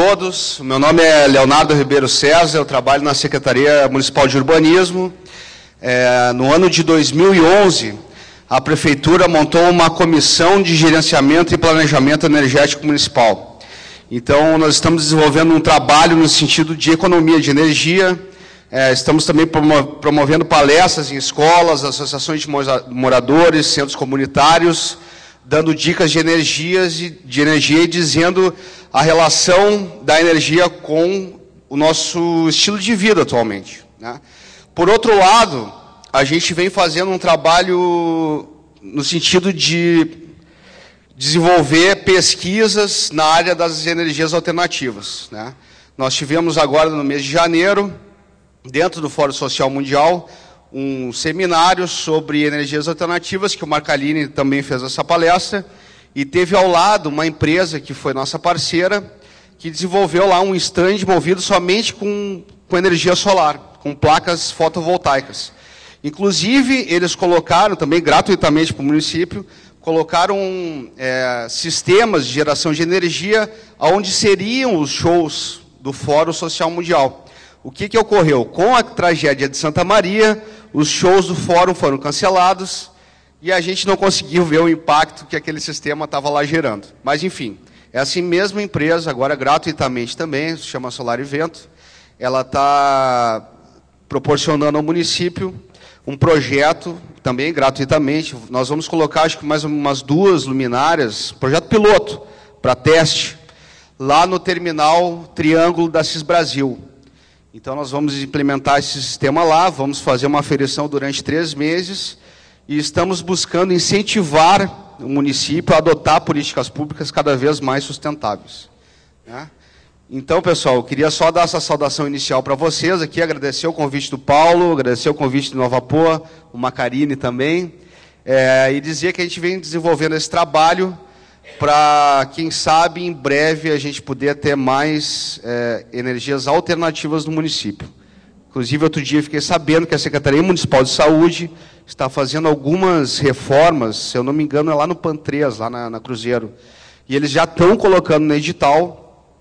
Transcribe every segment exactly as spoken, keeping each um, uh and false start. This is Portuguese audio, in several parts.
todos. Meu nome é Leonardo Ribeiro César, eu trabalho na Secretaria Municipal de Urbanismo. É, no ano de dois mil e onze, a Prefeitura montou uma comissão de gerenciamento e planejamento energético municipal. Então, nós estamos desenvolvendo um trabalho no sentido de economia de energia. É, estamos também promovendo palestras em escolas, associações de moradores, centros comunitários, dando dicas de, energias, de energia e dizendo a relação da energia com o nosso estilo de vida atualmente, né? Por outro lado, a gente vem fazendo um trabalho no sentido de desenvolver pesquisas na área das energias alternativas, né? Nós tivemos agora, no mês de janeiro, dentro do Fórum Social Mundial, um seminário sobre energias alternativas, que o Marcalini também fez essa palestra, e teve ao lado uma empresa que foi nossa parceira, que desenvolveu lá um stand movido somente com, com energia solar, com placas fotovoltaicas. Inclusive, eles colocaram, também gratuitamente para o município, colocaram é, sistemas de geração de energia onde seriam os shows do Fórum Social Mundial. O que, que ocorreu? Com a tragédia de Santa Maria, os shows do Fórum foram cancelados e a gente não conseguiu ver o impacto que aquele sistema estava lá gerando. Mas, enfim, essa mesma empresa, agora gratuitamente também, se chama Solar Evento, ela está proporcionando ao município um projeto, também gratuitamente. Nós vamos colocar, acho que mais umas duas luminárias, projeto piloto, para teste, lá no terminal Triângulo da Cis Brasil. Então, nós vamos implementar esse sistema lá, vamos fazer uma aferição durante três meses e estamos buscando incentivar o município a adotar políticas públicas cada vez mais sustentáveis, né? Então, pessoal, eu queria só dar essa saudação inicial para vocês aqui, agradecer o convite do Paulo, agradecer o convite do Nova Poa, o Macarini também, é, e dizer que a gente vem desenvolvendo esse trabalho para, quem sabe, em breve a gente poder ter mais é, energias alternativas no município. Inclusive, outro dia fiquei sabendo que a Secretaria Municipal de Saúde está fazendo algumas reformas, se eu não me engano, é lá no PAN três, lá na, na Cruzeiro. E eles já estão colocando no edital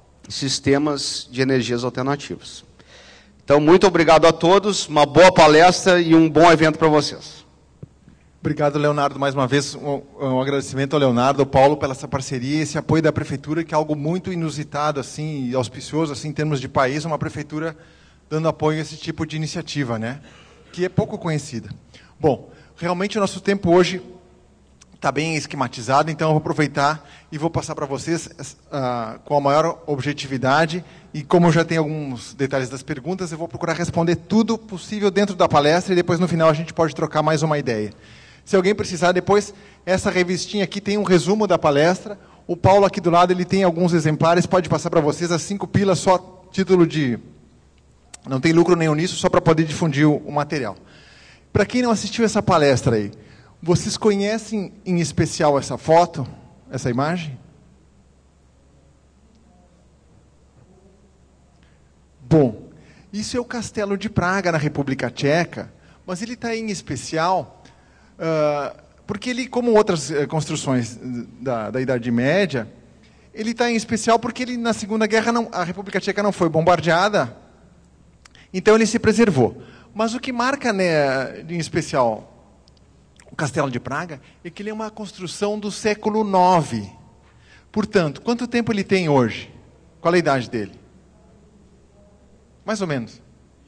sistemas de energias alternativas. Então, muito obrigado a todos, uma boa palestra e um bom evento para vocês. Obrigado, Leonardo, mais uma vez, um, um agradecimento ao Leonardo, ao Paulo, pela essa parceria, esse apoio da Prefeitura, que é algo muito inusitado, assim, e auspicioso, assim, em termos de país, uma Prefeitura dando apoio a esse tipo de iniciativa, né? Que é pouco conhecida. Bom, realmente o nosso tempo hoje está bem esquematizado, então eu vou aproveitar e vou passar para vocês uh, com a maior objetividade, e como eu já tenho alguns detalhes das perguntas, eu vou procurar responder tudo possível dentro da palestra, e depois no final a gente pode trocar mais uma ideia. Se alguém precisar depois, essa revistinha aqui tem um resumo da palestra, o Paulo aqui do lado ele tem alguns exemplares, pode passar para vocês, as cinco pilas, só título de... não tem lucro nenhum nisso, só para poder difundir o, o material. Para quem não assistiu essa palestra aí, vocês conhecem em especial essa foto, essa imagem? Bom, isso é o Castelo de Praga, na República Tcheca, mas ele está em especial uh, porque ele, como outras uh, construções da, da Idade Média, ele está em especial porque ele, na Segunda Guerra, não, a República Tcheca não foi bombardeada, então ele se preservou. Mas o que marca, né, em especial o Castelo de Praga é que ele é uma construção do século nove. Portanto, quanto tempo ele tem hoje? Qual é a idade dele? Mais ou menos.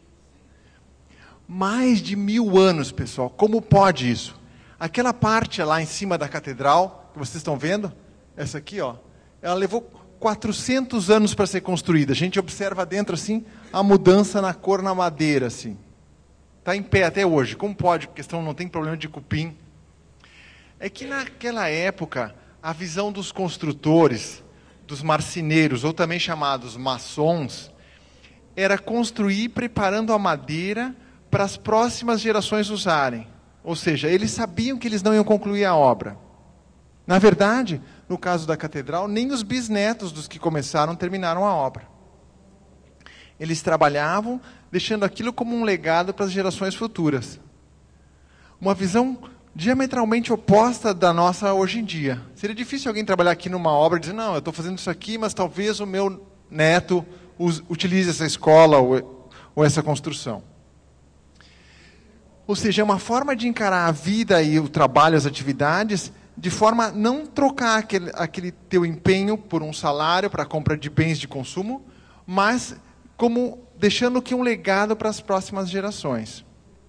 Mais de mil anos, pessoal. Como pode isso? Aquela parte lá em cima da catedral, que vocês estão vendo, essa aqui, ó, ela levou quatrocentos anos para ser construída. A gente observa dentro, assim, a mudança na cor, na madeira, assim. Está em pé até hoje. Como pode? Porque questão não tem problema de cupim. É que naquela época, a visão dos construtores, dos marceneiros, ou também chamados maçons, era construir preparando a madeira para as próximas gerações usarem. Ou seja, eles sabiam que eles não iam concluir a obra. Na verdade, no caso da catedral, nem os bisnetos dos que começaram terminaram a obra. Eles trabalhavam deixando aquilo como um legado para as gerações futuras. Uma visão diametralmente oposta da nossa hoje em dia. Seria difícil alguém trabalhar aqui numa obra e dizer, não, eu estou fazendo isso aqui, mas talvez o meu neto us, utilize essa escola ou, ou essa construção. Ou seja, é uma forma de encarar a vida e o trabalho, as atividades, de forma a não trocar aquele, aquele teu empenho por um salário para a compra de bens de consumo, mas como deixando que um legado para as próximas gerações.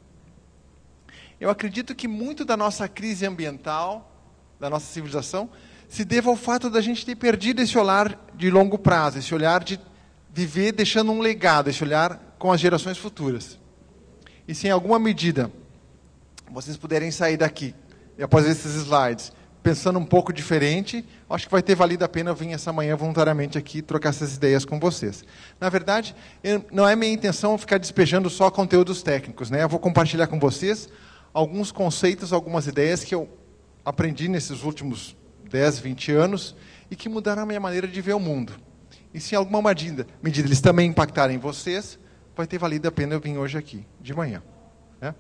Eu acredito que muito da nossa crise ambiental, da nossa civilização, se deva ao fato da gente ter perdido esse olhar de longo prazo, esse olhar de viver deixando um legado, esse olhar com as gerações futuras. E se em alguma medida vocês puderem sair daqui, e após esses slides, pensando um pouco diferente, acho que vai ter valido a pena eu vir essa manhã voluntariamente aqui trocar essas ideias com vocês. Na verdade, eu, não é minha intenção ficar despejando só conteúdos técnicos, né? Eu vou compartilhar com vocês alguns conceitos, algumas ideias que eu aprendi nesses últimos dez, vinte anos e que mudaram a minha maneira de ver o mundo. E se em alguma medida, medida eles também impactarem vocês, vai ter valido a pena eu vir hoje aqui, de manhã. Né?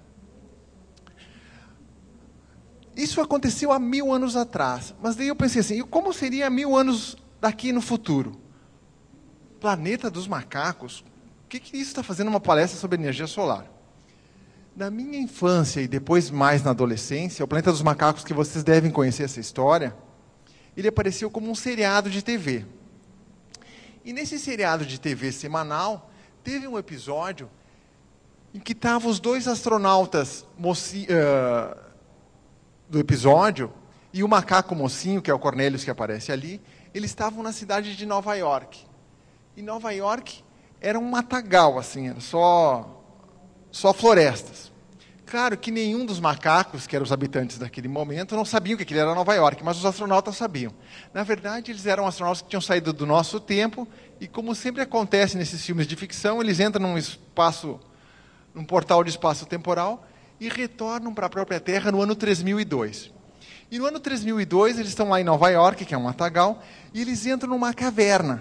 Isso aconteceu há mil anos atrás, mas daí eu pensei assim, como seria mil anos daqui no futuro? Planeta dos macacos? O que, que isso está fazendo uma palestra sobre energia solar? Na minha infância e depois mais na adolescência, o Planeta dos Macacos, que vocês devem conhecer essa história, ele apareceu como um seriado de T V. E nesse seriado de T V semanal, teve um episódio em que estavam os dois astronautas moci, uh, do episódio e o macaco mocinho, que é o Cornelius que aparece ali, eles estavam na cidade de Nova York. E Nova York era um matagal, assim, era só, só florestas. Claro que nenhum dos macacos, que eram os habitantes daquele momento, não sabiam que aquilo era Nova York, mas os astronautas sabiam. Na verdade, eles eram astronautas que tinham saído do nosso tempo, e como sempre acontece nesses filmes de ficção, eles entram num espaço, num portal de espaço temporal, e retornam para a própria Terra no ano três mil e dois. E no ano três mil e dois, eles estão lá em Nova York, que é um matagal, e eles entram numa caverna.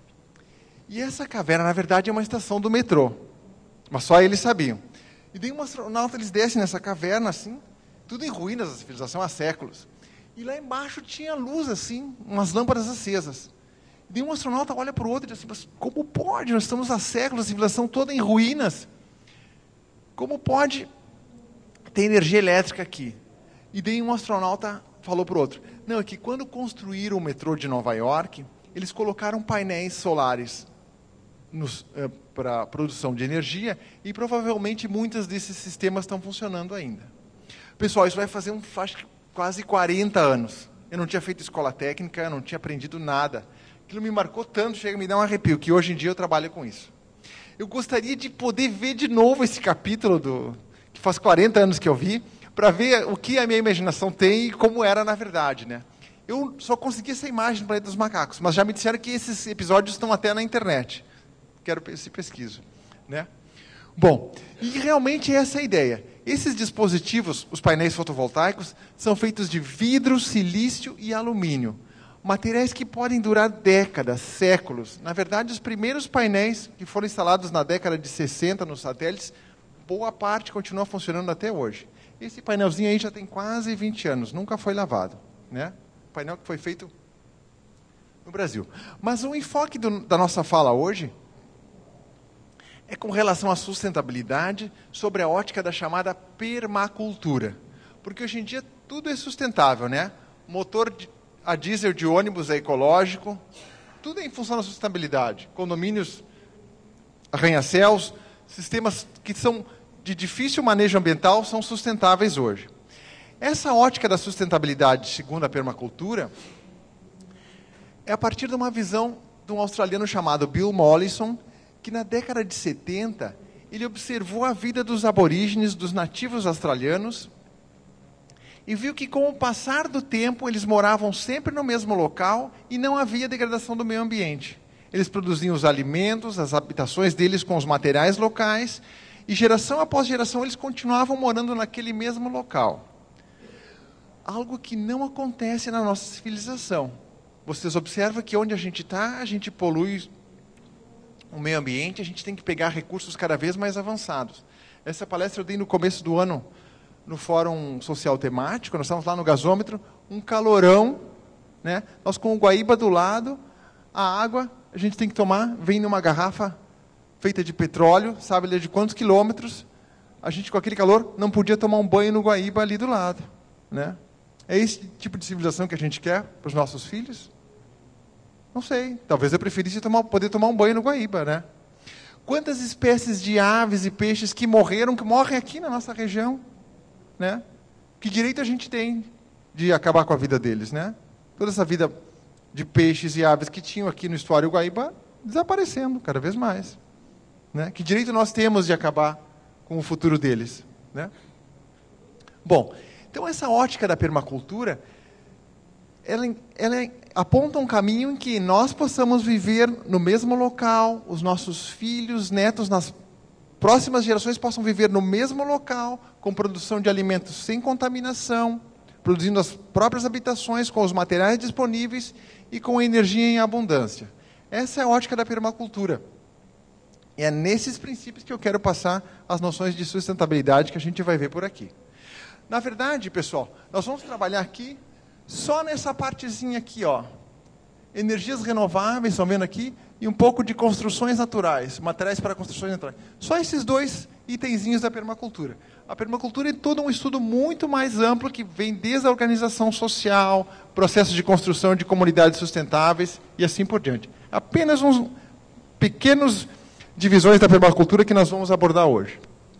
E essa caverna, na verdade, é uma estação do metrô. Mas só eles sabiam. E daí um astronauta, eles descem nessa caverna, assim, tudo em ruínas, a civilização há séculos. E lá embaixo tinha luz, assim, umas lâmpadas acesas. E daí um astronauta olha para o outro e diz assim, mas como pode? Nós estamos há séculos, a civilização toda em ruínas. Como pode ter energia elétrica aqui? E daí um astronauta falou para o outro, não, é que quando construíram o metrô de Nova York, eles colocaram painéis solares eh, para a produção de energia e provavelmente muitos desses sistemas estão funcionando ainda. Pessoal, isso vai fazer um, acho que quase quarenta anos. Eu não tinha feito escola técnica, eu não tinha aprendido nada. Aquilo me marcou tanto, chega a me dar um arrepio, que hoje em dia eu trabalho com isso. Eu gostaria de poder ver de novo esse capítulo, do, que faz quarenta anos que eu vi, para ver o que a minha imaginação tem e como era na verdade, né? Eu só consegui essa imagem do Planeta dos Macacos, mas já me disseram que esses episódios estão até na internet. Quero esse pesquiso, né? Bom, e realmente essa é a ideia. Esses dispositivos, os painéis fotovoltaicos, são feitos de vidro, silício e alumínio. Materiais que podem durar décadas, séculos. Na verdade, os primeiros painéis que foram instalados na década de sessenta nos satélites, boa parte continua funcionando até hoje. Esse painelzinho aí já tem quase vinte anos, nunca foi lavado, né? Painel que foi feito no Brasil. Mas o enfoque do, da nossa fala hoje é com relação à sustentabilidade sobre a ótica da chamada permacultura. Porque hoje em dia tudo é sustentável, né? Motor de, a diesel de ônibus é ecológico, tudo é em função da sustentabilidade. Condomínios, arranha-céus, sistemas que são de difícil manejo ambiental são sustentáveis hoje. Essa ótica da sustentabilidade, segundo a permacultura, é a partir de uma visão de um australiano chamado Bill Mollison, que na década de setenta, ele observou a vida dos aborígenes, dos nativos australianos, e viu que com o passar do tempo, eles moravam sempre no mesmo local e não havia degradação do meio ambiente. Eles produziam os alimentos, as habitações deles com os materiais locais, e geração após geração eles continuavam morando naquele mesmo local. Algo que não acontece na nossa civilização. Vocês observam que onde a gente está, a gente polui o meio ambiente, a gente tem que pegar recursos cada vez mais avançados. Essa palestra eu dei no começo do ano, no Fórum Social Temático, nós estávamos lá no gasômetro, um calorão, né? Nós com o Guaíba do lado, a água a gente tem que tomar, vem numa garrafa feita de petróleo, sabe de quantos quilômetros, a gente com aquele calor não podia tomar um banho no Guaíba ali do lado, né? É esse tipo de civilização que a gente quer para os nossos filhos? Não sei, talvez eu preferisse tomar, poder tomar um banho no Guaíba, né? Quantas espécies de aves e peixes que morreram, que morrem aqui na nossa região, né? Que direito a gente tem de acabar com a vida deles, né? Toda essa vida de peixes e aves que tinham aqui no estuário Guaíba desaparecendo cada vez mais, né? Que direito nós temos de acabar com o futuro deles, né? Bom, então essa ótica da permacultura, ela, ela aponta um caminho em que nós possamos viver no mesmo local, os nossos filhos, netos, nas próximas gerações possam viver no mesmo local, com produção de alimentos sem contaminação, produzindo as próprias habitações com os materiais disponíveis e com energia em abundância. Essa é a ótica da permacultura. E é nesses princípios que eu quero passar as noções de sustentabilidade que a gente vai ver por aqui. Na verdade, pessoal, nós vamos trabalhar aqui só nessa partezinha aqui, ó. Energias renováveis, estão vendo aqui? E um pouco de construções naturais, materiais para construções naturais. Só esses dois itenzinhos da permacultura. A permacultura é todo um estudo muito mais amplo que vem desde a organização social, processos de construção de comunidades sustentáveis e assim por diante. Apenas uns pequenos divisões da permacultura que nós vamos abordar hoje.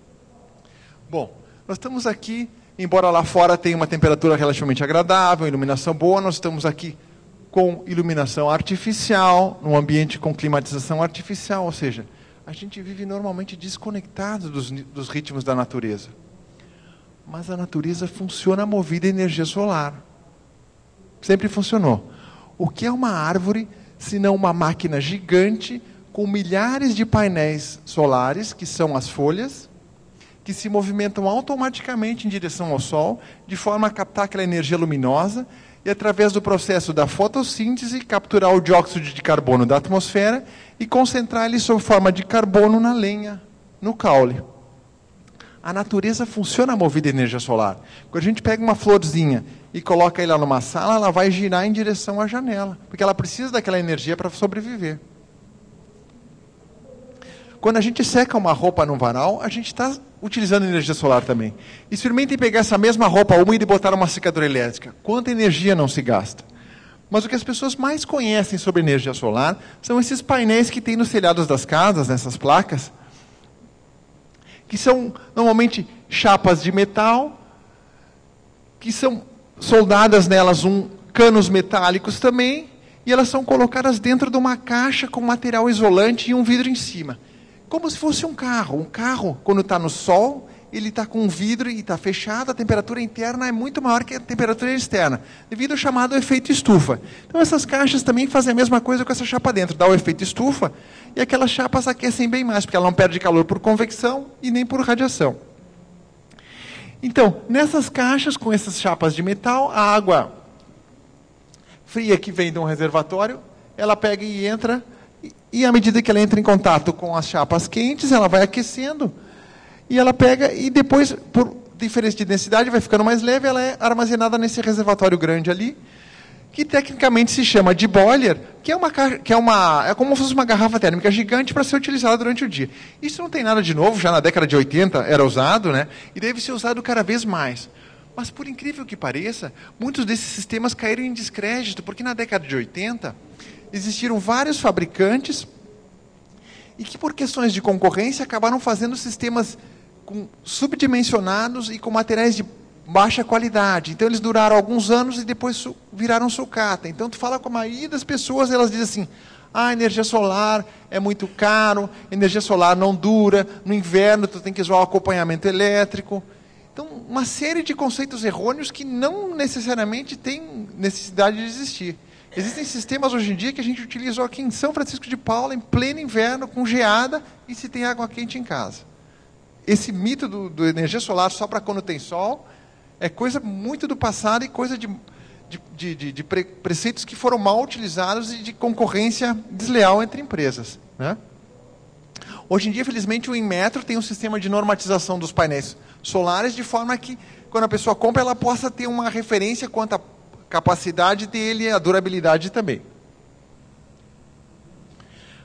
Bom, nós estamos aqui, embora lá fora tenha uma temperatura relativamente agradável, iluminação boa, nós estamos aqui com iluminação artificial, num ambiente com climatização artificial, ou seja, a gente vive normalmente desconectado dos, dos ritmos da natureza. Mas a natureza funciona movida a energia solar. Sempre funcionou. O que é uma árvore, se não uma máquina gigante, com milhares de painéis solares, que são as folhas, que se movimentam automaticamente em direção ao Sol, de forma a captar aquela energia luminosa, e através do processo da fotossíntese, capturar o dióxido de carbono da atmosfera e concentrar ele sob forma de carbono na lenha, no caule. A natureza funciona movida a energia solar. Quando a gente pega uma florzinha e coloca ela numa sala, ela vai girar em direção à janela, porque ela precisa daquela energia para sobreviver. Quando a gente seca uma roupa num varal, a gente está utilizando energia solar também. Experimentem pegar essa mesma roupa úmida e botar uma secadora elétrica. Quanta energia não se gasta? Mas o que as pessoas mais conhecem sobre energia solar são esses painéis que tem nos telhados das casas, nessas placas, que são normalmente chapas de metal, que são soldadas nelas um, canos metálicos também, e elas são colocadas dentro de uma caixa com material isolante e um vidro em cima. Como se fosse um carro. Um carro, quando está no sol, ele está com um vidro e está fechado, a temperatura interna é muito maior que a temperatura externa, devido ao chamado efeito estufa. Então essas caixas também fazem a mesma coisa com essa chapa dentro, dá o efeito estufa, e aquelas chapas aquecem bem mais, porque ela não perde calor por convecção e nem por radiação. Então, nessas caixas, com essas chapas de metal, a água fria que vem de um reservatório, ela pega e entra, e à medida que ela entra em contato com as chapas quentes, ela vai aquecendo, e ela pega, e depois, por diferença de densidade, vai ficando mais leve, ela é armazenada nesse reservatório grande ali, que tecnicamente se chama de boiler, que é uma, que é uma, é como se fosse uma garrafa térmica gigante para ser utilizada durante o dia. Isso não tem nada de novo, já na década de oitenta era usado, né? E deve ser usado cada vez mais. Mas, por incrível que pareça, muitos desses sistemas caíram em descrédito, porque na década de oitenta existiram vários fabricantes e que, por questões de concorrência, acabaram fazendo sistemas com, subdimensionados e com materiais de baixa qualidade. Então, eles duraram alguns anos e depois su viraram sucata. Então, tu fala com a maioria das pessoas, elas dizem assim, ah, energia solar é muito caro, energia solar não dura, no inverno tu tem que usar o acompanhamento elétrico. Então, uma série de conceitos errôneos que não necessariamente têm necessidade de existir. Existem sistemas hoje em dia que a gente utiliza aqui em São Francisco de Paula, em pleno inverno, com geada, e se tem água quente em casa. Esse mito do, do energia solar só para quando tem sol é coisa muito do passado e coisa de, de, de, de, de pre, preceitos que foram mal utilizados e de concorrência desleal entre empresas, né? Hoje em dia, felizmente, o Inmetro tem um sistema de normatização dos painéis solares, de forma que, quando a pessoa compra, ela possa ter uma referência quanto à capacidade dele e a durabilidade também.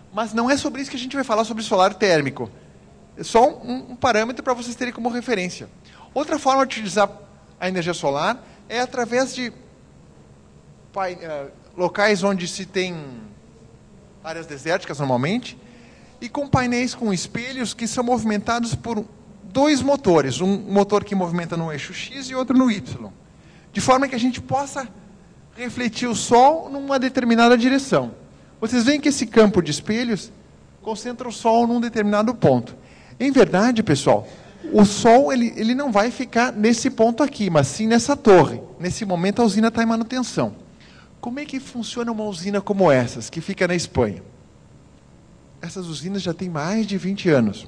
Mas não é sobre isso que a gente vai falar, sobre solar térmico. É só um, um parâmetro para vocês terem como referência. Outra forma de utilizar a energia solar é através de pai, uh, locais onde se tem áreas desérticas, normalmente, e com painéis com espelhos que são movimentados por dois motores, um motor que movimenta no eixo X e outro no Y, de forma que a gente possa refletir o Sol numa determinada direção. Vocês veem que esse campo de espelhos concentra o Sol num determinado ponto. Em verdade, pessoal, o Sol ele, ele não vai ficar nesse ponto aqui, mas sim nessa torre. Nesse momento a usina está em manutenção. Como é que funciona uma usina como essas, que fica na Espanha? Essas usinas já têm mais de vinte anos.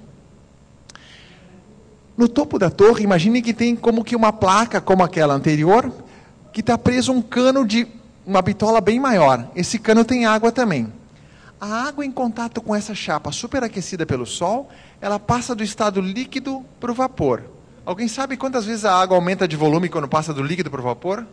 No topo da torre, imagine que tem como que uma placa, como aquela anterior, que está preso um cano de uma bitola bem maior. Esse cano tem água também. A água em contato com essa chapa superaquecida pelo Sol, ela passa do estado líquido para o vapor. Alguém sabe quantas vezes a água aumenta de volume quando passa do líquido para o vapor?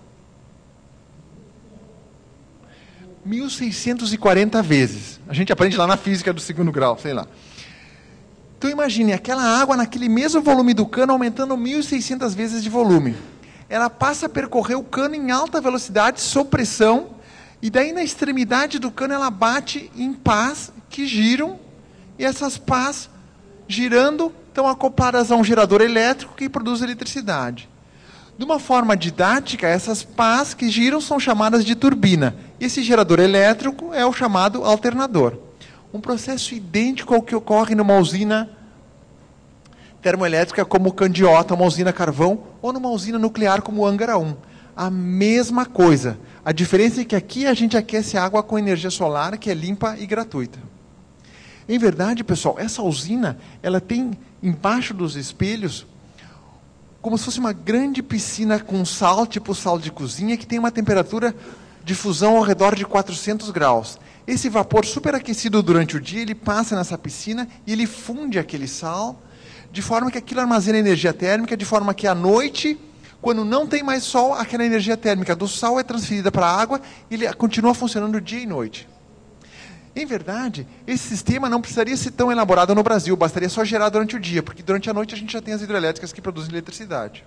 mil seiscentos e quarenta vezes. A gente aprende lá na física do segundo grau, sei lá. Então imagine, aquela água naquele mesmo volume do cano aumentando mil e seiscentas vezes de volume. Ela passa a percorrer o cano em alta velocidade, sob pressão, e daí na extremidade do cano ela bate em pás que giram, e essas pás girando estão acopladas a um gerador elétrico que produz eletricidade. De uma forma didática, essas pás que giram são chamadas de turbina. Esse gerador elétrico é o chamado alternador. Um processo idêntico ao que ocorre numa usina termoelétrica como Candiota, uma usina carvão, ou numa usina nuclear como Angra um. A mesma coisa. A diferença é que aqui a gente aquece a água com energia solar, que é limpa e gratuita. Em verdade, pessoal, essa usina, ela tem embaixo dos espelhos como se fosse uma grande piscina com sal, tipo sal de cozinha, que tem uma temperatura de fusão ao redor de quatrocentos graus. Esse vapor superaquecido durante o dia, ele passa nessa piscina e ele funde aquele sal, de forma que aquilo armazena energia térmica, de forma que à noite, quando não tem mais sol, aquela energia térmica do sal é transferida para a água e ele continua funcionando dia e noite. Em verdade, esse sistema não precisaria ser tão elaborado no Brasil, bastaria só gerar durante o dia, porque durante a noite a gente já tem as hidrelétricas que produzem eletricidade.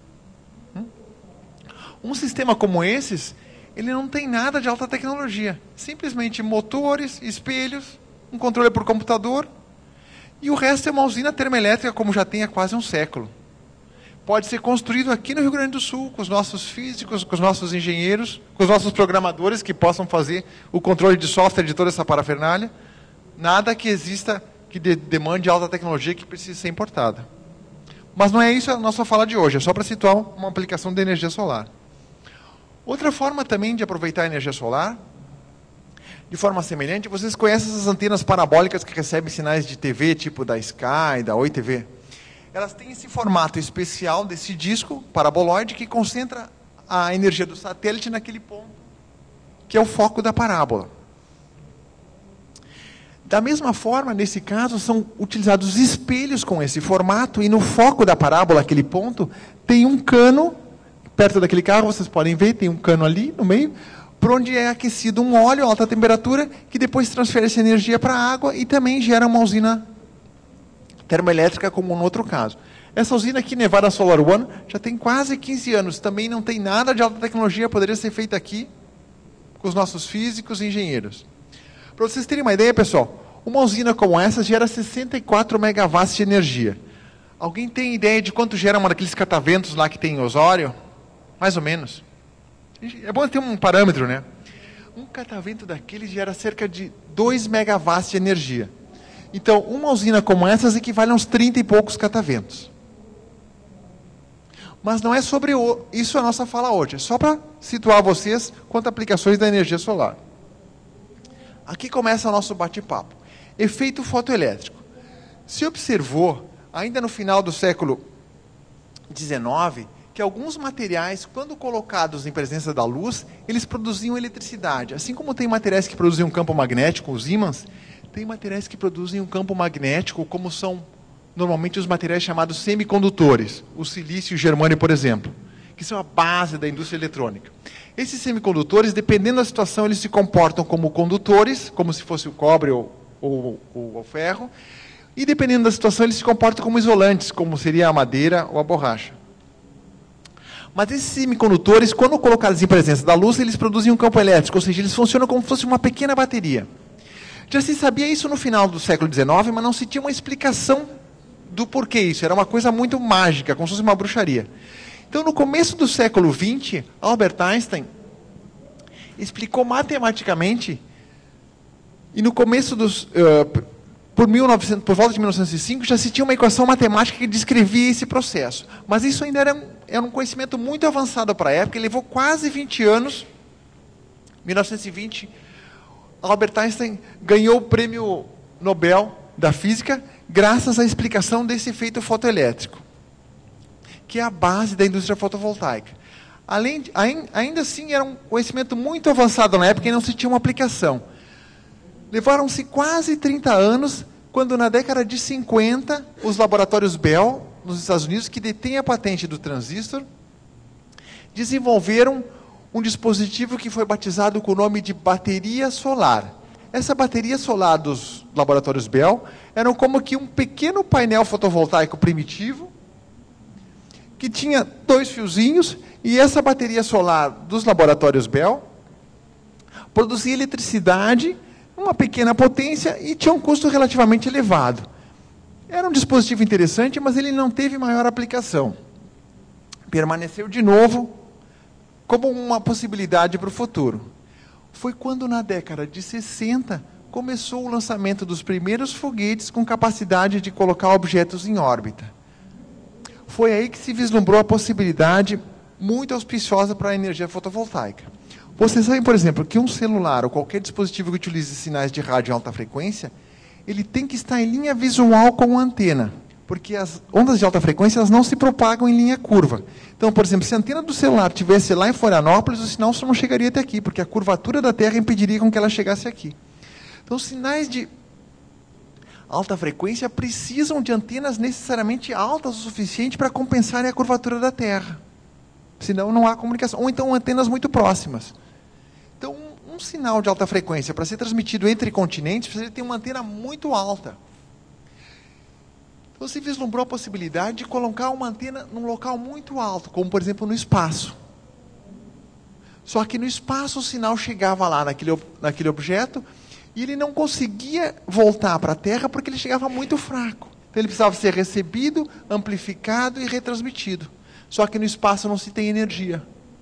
Um sistema como esses, ele não tem nada de alta tecnologia. Simplesmente motores, espelhos, um controle por computador, e o resto é uma usina termoelétrica como já tem há quase um século. Pode ser construído aqui no Rio Grande do Sul, com os nossos físicos, com os nossos engenheiros, com os nossos programadores que possam fazer o controle de software de toda essa parafernália. Nada que exista que de, demande alta tecnologia que precise ser importada. Mas não é isso a nossa fala de hoje, é só para situar uma aplicação de energia solar. Outra forma também de aproveitar a energia solar, de forma semelhante, vocês conhecem essas antenas parabólicas que recebem sinais de T V, tipo da Sky, da Oi T V? Elas têm esse formato especial desse disco paraboloide que concentra a energia do satélite naquele ponto, que é o foco da parábola. Da mesma forma, nesse caso, são utilizados espelhos com esse formato, e no foco da parábola, aquele ponto, tem um cano, perto daquele carro, vocês podem ver, tem um cano ali no meio, por onde é aquecido um óleo a alta temperatura, que depois transfere essa energia para a água e também gera uma usina termoelétrica, como no outro caso. Essa usina aqui, Nevada Solar One, já tem quase quinze anos, também não tem nada de alta tecnologia, poderia ser feita aqui com os nossos físicos e engenheiros. Para vocês terem uma ideia, pessoal, uma usina como essa gera sessenta e quatro megawatts de energia. Alguém tem ideia de quanto gera uma daqueles cataventos lá que tem em Osório? Mais ou menos. É bom ter um parâmetro, né? Um catavento daquele gera cerca de dois megawatts de energia. Então, uma usina como essas equivale a uns trinta e poucos cataventos. Mas não é sobre o, isso a nossa fala hoje. É só para situar vocês quanto a aplicações da energia solar. Aqui começa o nosso bate-papo. Efeito fotoelétrico. Se observou, ainda no final do século dezenove, que alguns materiais, quando colocados em presença da luz, eles produziam eletricidade. Assim como tem materiais que produzem um campo magnético, os ímãs, tem materiais que produzem um campo magnético, como são normalmente os materiais chamados semicondutores, o silício e o germânio, por exemplo, que são a base da indústria eletrônica. Esses semicondutores, dependendo da situação, eles se comportam como condutores, como se fosse o cobre ou, ou, ou o ferro, e dependendo da situação, eles se comportam como isolantes, como seria a madeira ou a borracha. Mas esses semicondutores, quando colocados em presença da luz, eles produzem um campo elétrico, ou seja, eles funcionam como se fosse uma pequena bateria. Já se sabia isso no final do século dezenove, mas não se tinha uma explicação do porquê isso. Era uma coisa muito mágica, como se fosse uma bruxaria. Então, no começo do século vinte, Albert Einstein explicou matematicamente, e no começo dos... Uh, por, mil e novecentos, por volta de mil novecentos e cinco, já se tinha uma equação matemática que descrevia esse processo. Mas isso ainda era um, era um conhecimento muito avançado para a época, e levou quase vinte anos. Em mil novecentos e vinte, Albert Einstein ganhou o prêmio Nobel da Física graças à explicação desse efeito fotoelétrico, que é a base da indústria fotovoltaica. Além de, ainda assim, era um conhecimento muito avançado na época e não se tinha uma aplicação. Levaram-se quase trinta anos, quando na década de cinquenta, os laboratórios Bell, nos Estados Unidos, que detêm a patente do transistor, desenvolveram um dispositivo que foi batizado com o nome de bateria solar. Essa bateria solar dos laboratórios Bell era como que um pequeno painel fotovoltaico primitivo, que tinha dois fiozinhos, e essa bateria solar dos laboratórios Bell produzia eletricidade, uma pequena potência, e tinha um custo relativamente elevado. Era um dispositivo interessante, mas ele não teve maior aplicação. Permaneceu de novo como uma possibilidade para o futuro. Foi quando, na década de sessenta, começou o lançamento dos primeiros foguetes com capacidade de colocar objetos em órbita. Foi aí que se vislumbrou a possibilidade muito auspiciosa para a energia fotovoltaica. Vocês sabem, por exemplo, que um celular ou qualquer dispositivo que utilize sinais de rádio em alta frequência, ele tem que estar em linha visual com a antena, porque as ondas de alta frequência elas não se propagam em linha curva. Então, por exemplo, se a antena do celular estivesse lá em Florianópolis, o sinal só não chegaria até aqui, porque a curvatura da Terra impediria com que ela chegasse aqui. Então, os sinais de alta frequência precisam de antenas necessariamente altas o suficiente para compensarem a curvatura da Terra. Senão não há comunicação. Ou então antenas muito próximas. Então, um, um sinal de alta frequência, para ser transmitido entre continentes, precisa ter uma antena muito alta. Então, se vislumbrou a possibilidade de colocar uma antena num local muito alto, como, por exemplo, no espaço. Só que no espaço o sinal chegava lá naquele, naquele objeto e ele não conseguia voltar para a Terra porque ele chegava muito fraco. Então, ele precisava ser recebido, amplificado e retransmitido. Só que no espaço não se tem energia.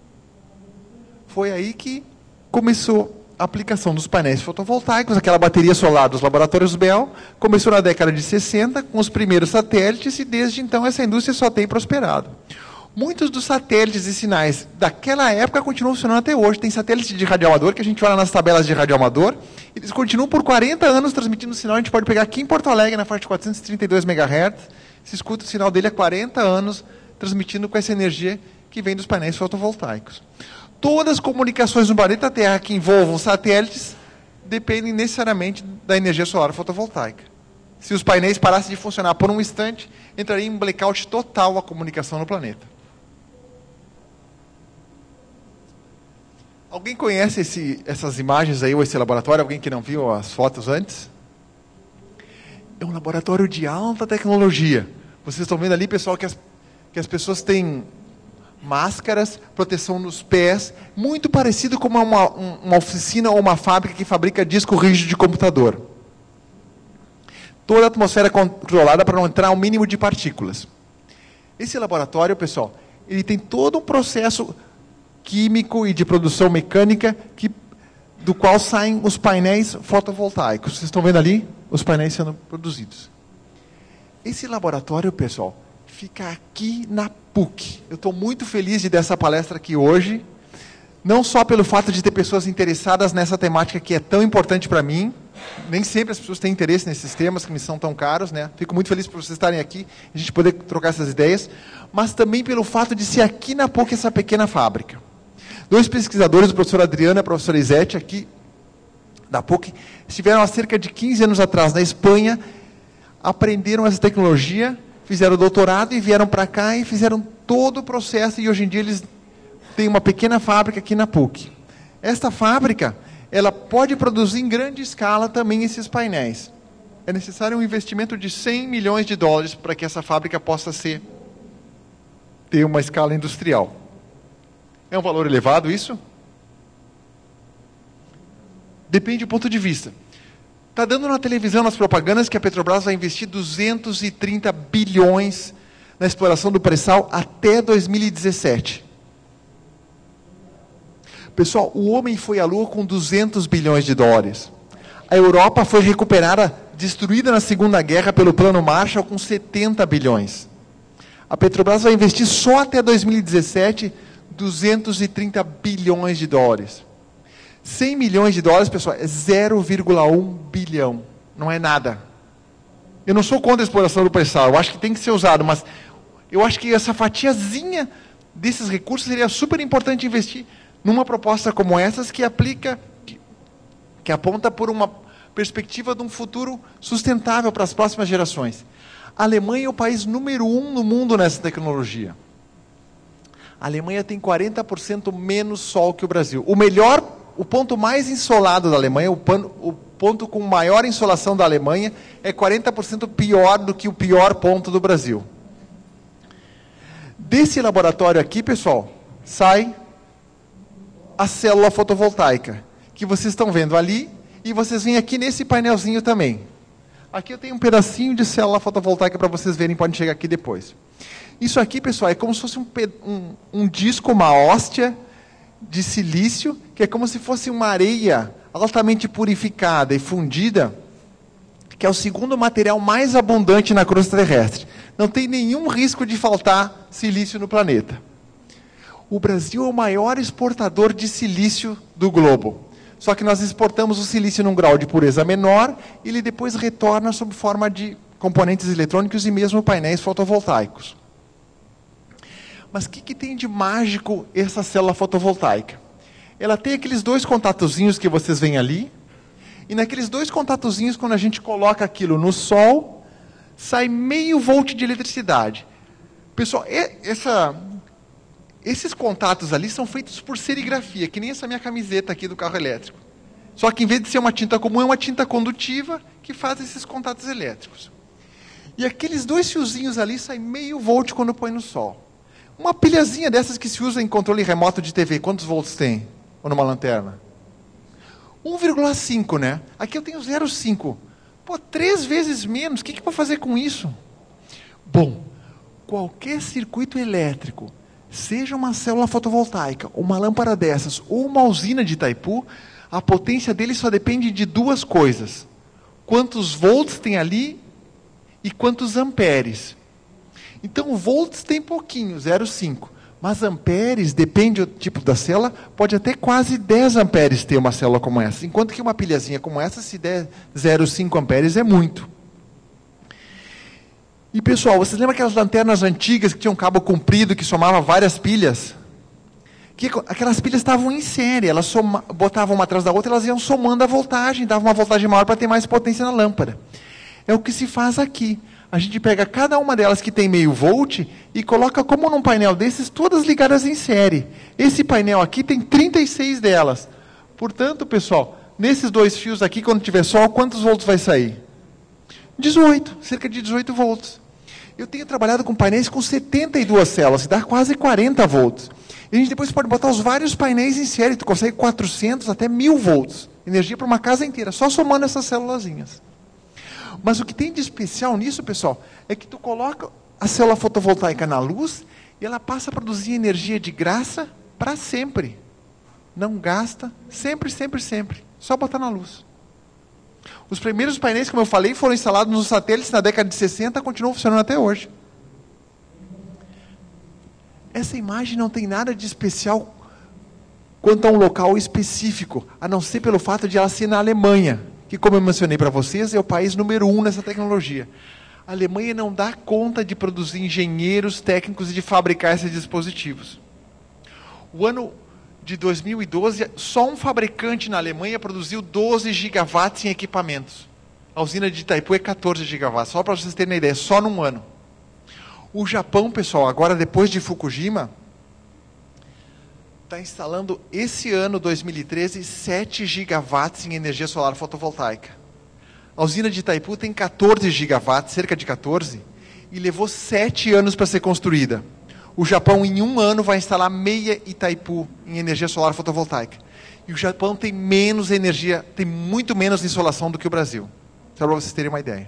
Foi aí que começou a aplicação dos painéis fotovoltaicos, aquela bateria solar dos laboratórios Bell, começou na década de sessenta, com os primeiros satélites, e desde então essa indústria só tem prosperado. Muitos dos satélites e sinais daquela época continuam funcionando até hoje. Tem satélite de radioamador, que a gente olha nas tabelas de radioamador, eles continuam por quarenta anos transmitindo sinal. A gente pode pegar aqui em Porto Alegre, na faixa de quatrocentos e trinta e dois megahertz, se escuta o sinal dele há quarenta anos, transmitindo com essa energia que vem dos painéis fotovoltaicos. Todas as comunicações no planeta Terra que envolvam satélites dependem necessariamente da energia solar fotovoltaica. Se os painéis parassem de funcionar por um instante, entraria em blackout total a comunicação no planeta. Alguém conhece esse, essas imagens aí, ou esse laboratório? Alguém que não viu as fotos antes? É um laboratório de alta tecnologia. Vocês estão vendo ali, pessoal, que as, que as pessoas têm máscaras, proteção nos pés, muito parecido com uma, uma oficina ou uma fábrica que fabrica disco rígido de computador. Toda a atmosfera controlada para não entrar um mínimo de partículas. Esse laboratório, pessoal, ele tem todo um processo químico e de produção mecânica que, do qual saem os painéis fotovoltaicos. Vocês estão vendo ali os painéis sendo produzidos. Esse laboratório, pessoal, fica aqui na P U C. Eu estou muito feliz de dar essa palestra aqui hoje, não só pelo fato de ter pessoas interessadas nessa temática que é tão importante para mim, nem sempre as pessoas têm interesse nesses temas que me são tão caros, né? Fico muito feliz por vocês estarem aqui, a gente poder trocar essas ideias, mas também pelo fato de ser aqui na P U C essa pequena fábrica. Dois pesquisadores, o professor Adriano e a professora Isete, aqui da P U C, estiveram há cerca de quinze anos atrás na Espanha, aprenderam essa tecnologia, fizeram doutorado e vieram para cá e fizeram todo o processo, e hoje em dia eles têm uma pequena fábrica aqui na P U C. Esta fábrica, ela pode produzir em grande escala também esses painéis. É necessário um investimento de cem milhões de dólares para que essa fábrica possa ser, ter uma escala industrial. É um valor elevado isso? Depende do ponto de vista. Está dando na televisão, nas propagandas, que a Petrobras vai investir duzentos e trinta bilhões na exploração do pré-sal até dois mil e dezessete. Pessoal, o homem foi à Lua com duzentos bilhões de dólares. A Europa foi recuperada, destruída na Segunda Guerra pelo Plano Marshall, com setenta bilhões. A Petrobras vai investir só até dois mil e dezessete duzentos e trinta bilhões de dólares. cem milhões de dólares, pessoal, é zero vírgula um bilhão. Não é nada. Eu não sou contra a exploração do pré-sal, eu acho que tem que ser usado, mas eu acho que essa fatiazinha desses recursos seria super importante investir numa proposta como essas, que aplica, que, que aponta por uma perspectiva de um futuro sustentável para as próximas gerações. A Alemanha é o país número um no mundo nessa tecnologia. A Alemanha tem quarenta por cento menos sol que o Brasil. O melhor, o ponto mais ensolado da Alemanha, o, pano, o ponto com maior insolação da Alemanha, é quarenta por cento pior do que o pior ponto do Brasil. Desse laboratório aqui, pessoal, sai a célula fotovoltaica, que vocês estão vendo ali, e vocês vêm aqui nesse painelzinho também. Aqui eu tenho um pedacinho de célula fotovoltaica para vocês verem, podem chegar aqui depois. Isso aqui, pessoal, é como se fosse um, um, um disco, uma hóstia de silício, que é como se fosse uma areia altamente purificada e fundida, que é o segundo material mais abundante na crosta terrestre. Não tem nenhum risco de faltar silício no planeta. O Brasil é o maior exportador de silício do globo. Só que nós exportamos o silício num grau de pureza menor, e ele depois retorna sob forma de componentes eletrônicos e mesmo painéis fotovoltaicos. Mas o que, que tem de mágico essa célula fotovoltaica? Ela tem aqueles dois contatozinhos que vocês veem ali, e naqueles dois contatozinhos, quando a gente coloca aquilo no sol, sai meio volt de eletricidade. Pessoal, essa, esses contatos ali são feitos por serigrafia, que nem essa minha camiseta aqui do carro elétrico. Só que em vez de ser uma tinta comum, é uma tinta condutiva que faz esses contatos elétricos. E aqueles dois fiozinhos ali saem meio volt quando põe no sol. Uma pilhazinha dessas que se usa em controle remoto de T V, quantos volts tem? Ou numa lanterna? um vírgula cinco, né? Aqui eu tenho zero vírgula cinco. Pô, três vezes menos. O que, que eu vou fazer com isso? Bom, qualquer circuito elétrico, seja uma célula fotovoltaica, uma lâmpada dessas, ou uma usina de Itaipu, a potência dele só depende de duas coisas. Quantos volts tem ali e quantos amperes. Então, volts tem pouquinho, zero vírgula cinco. Mas amperes, depende do tipo da célula, pode até quase dez amperes ter uma célula como essa. Enquanto que uma pilhazinha como essa, se der zero vírgula cinco amperes, é muito. E, pessoal, vocês lembram aquelas lanternas antigas que tinham um cabo comprido, que somava várias pilhas? Que, aquelas pilhas estavam em série, elas soma, botavam uma atrás da outra, elas iam somando a voltagem, davam uma voltagem maior para ter mais potência na lâmpada. É o que se faz aqui. A gente pega cada uma delas que tem meio volt e coloca como num painel desses, todas ligadas em série. Esse painel aqui tem trinta e seis delas. Portanto, pessoal, nesses dois fios aqui, quando tiver sol, quantos volts vai sair? dezoito, cerca de dezoito volts. Eu tenho trabalhado com painéis com setenta e duas células, que dá quase quarenta volts. E a gente depois pode botar os vários painéis em série, tu consegue quatrocentos até mil volts. Energia para uma casa inteira, só somando essas célulazinhas. Mas o que tem de especial nisso, pessoal, é que tu coloca a célula fotovoltaica na luz e ela passa a produzir energia de graça para sempre. Não gasta, sempre, sempre, sempre. Só botar na luz. Os primeiros painéis, como eu falei, foram instalados nos satélites na década de sessenta, continuam funcionando até hoje. Essa imagem não tem nada de especial quanto a um local específico, a não ser pelo fato de ela ser na Alemanha, que, como eu mencionei para vocês, é o país número um nessa tecnologia. A Alemanha não dá conta de produzir engenheiros técnicos e de fabricar esses dispositivos. O ano de dois mil e doze, só um fabricante na Alemanha produziu doze gigawatts em equipamentos. A usina de Itaipu é quatorze gigawatts, só para vocês terem uma ideia, só num ano. O Japão, pessoal, agora depois de Fukushima, está instalando esse ano, dois mil e treze, sete gigawatts em energia solar fotovoltaica. A usina de Itaipu tem quatorze gigawatts, cerca de quatorze, e levou sete anos para ser construída. O Japão, em um ano, vai instalar meia Itaipu em energia solar fotovoltaica. E o Japão tem menos energia, tem muito menos insolação do que o Brasil. Só para vocês terem uma ideia.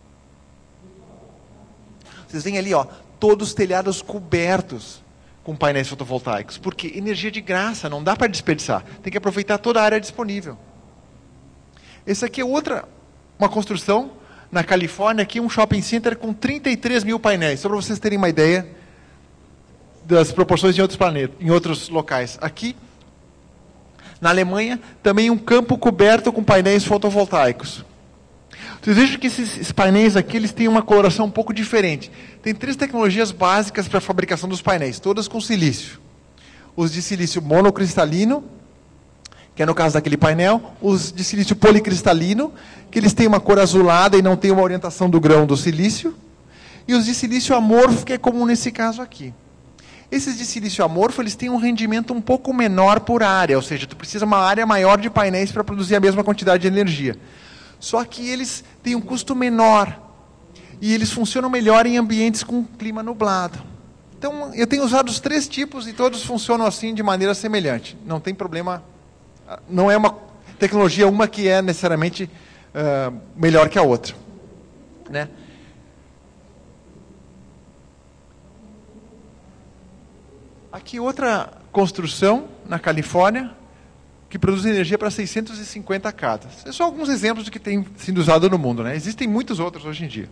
Vocês veem ali, ó, todos os telhados cobertos com painéis fotovoltaicos. Porque energia de graça, não dá para desperdiçar. Tem que aproveitar toda a área disponível. Essa aqui é outra, uma construção na Califórnia, aqui um shopping center com trinta e três mil painéis. Só para vocês terem uma ideia das proporções em outros planetas, em outros locais. Aqui, na Alemanha, também um campo coberto com painéis fotovoltaicos. Vocês vejam que esses painéis aqui, eles têm uma coloração um pouco diferente. Tem três tecnologias básicas para a fabricação dos painéis, todas com silício. Os de silício monocristalino, que é no caso daquele painel, os de silício policristalino, que eles têm uma cor azulada e não têm uma orientação do grão do silício, e os de silício amorfo, que é comum nesse caso aqui. Esses de silício amorfo, eles têm um rendimento um pouco menor por área, ou seja, tu precisa uma área maior de painéis para produzir a mesma quantidade de energia. Só que eles têm um custo menor, e eles funcionam melhor em ambientes com clima nublado. Então, eu tenho usado os três tipos e todos funcionam assim de maneira semelhante. Não tem problema, não é uma tecnologia uma que é necessariamente uh, melhor que a outra, né? Aqui outra construção na Califórnia que produz energia para seiscentas e cinquenta casas. São só alguns exemplos do que tem sido usado no mundo, né? Existem muitos outros hoje em dia.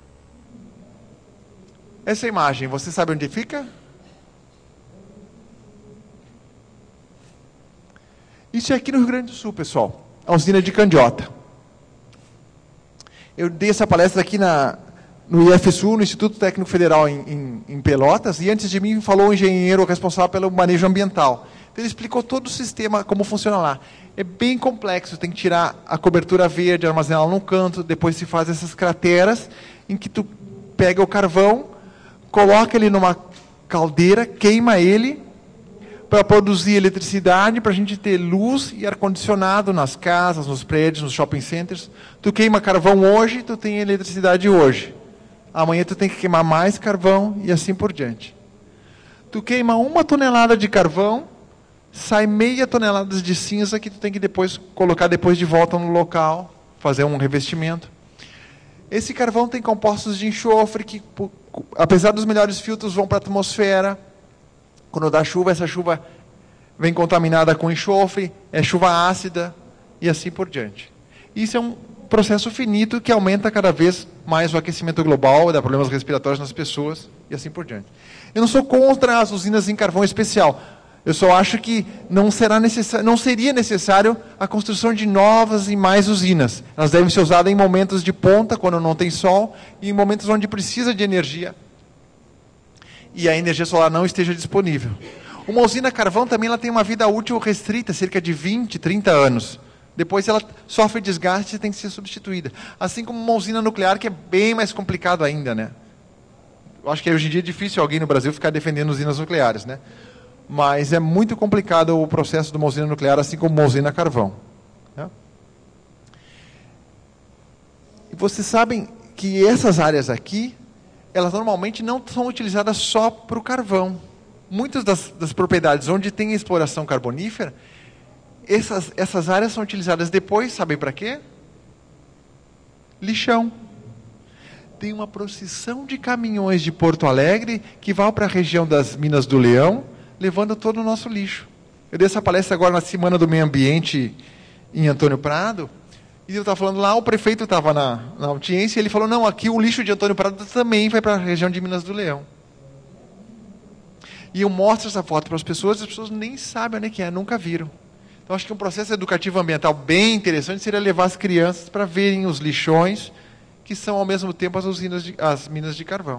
Essa imagem, você sabe onde fica? Isso é aqui no Rio Grande do Sul, pessoal. A usina de Candiota. Eu dei essa palestra aqui na, no I F Sul, no Instituto Técnico Federal em, em, em Pelotas, e antes de mim falou o engenheiro responsável pelo manejo ambiental. Então, ele explicou todo o sistema, como funciona lá. É bem complexo, tem que tirar a cobertura verde, armazená-la num canto, depois se faz essas crateras, em que tu pega o carvão, coloca ele numa caldeira, queima ele, para produzir eletricidade, para a gente ter luz e ar-condicionado nas casas, nos prédios, nos shopping centers. Tu queima carvão hoje, tu tem eletricidade hoje. Amanhã tu tem que queimar mais carvão e assim por diante. Tu queima uma tonelada de carvão, sai meia tonelada de cinza que tu tem que depois colocar depois de volta no local, fazer um revestimento. Esse carvão tem compostos de enxofre que, apesar dos melhores filtros, vão para a atmosfera. Quando dá chuva, essa chuva vem contaminada com enxofre, é chuva ácida e assim por diante. Isso é um processo finito que aumenta cada vez mais o aquecimento global, dá problemas respiratórios nas pessoas e assim por diante. Eu não sou contra as usinas em carvão especial. Eu só acho que não, será necessário, não seria necessário a construção de novas e mais usinas. Elas devem ser usadas em momentos de ponta, quando não tem sol, e em momentos onde precisa de energia e a energia solar não esteja disponível. Uma usina a carvão também ela tem uma vida útil restrita, cerca de vinte, trinta anos. Depois ela sofre desgaste e tem que ser substituída. Assim como uma usina nuclear, que é bem mais complicado ainda, né? Eu acho que hoje em dia é difícil alguém no Brasil ficar defendendo usinas nucleares, né? Mas é muito complicado o processo de uma usina nuclear, assim como uma usina a carvão. Né? E vocês sabem que essas áreas aqui, elas normalmente não são utilizadas só para o carvão. Muitas das, das propriedades onde tem exploração carbonífera, essas, essas áreas são utilizadas depois, sabem para quê? Lixão. Tem uma procissão de caminhões de Porto Alegre que vão para a região das Minas do Leão, levando todo o nosso lixo. Eu dei essa palestra agora na Semana do Meio Ambiente em Antônio Prado, e eu estava falando lá, o prefeito estava na, na audiência, e ele falou, não, aqui o lixo de Antônio Prado também vai para a região de Minas do Leão. E eu mostro essa foto para as pessoas, e as pessoas nem sabem onde é que é, nunca viram. Então, acho que um processo educativo ambiental bem interessante seria levar as crianças para verem os lixões, que são ao mesmo tempo as usinas de, as minas de carvão.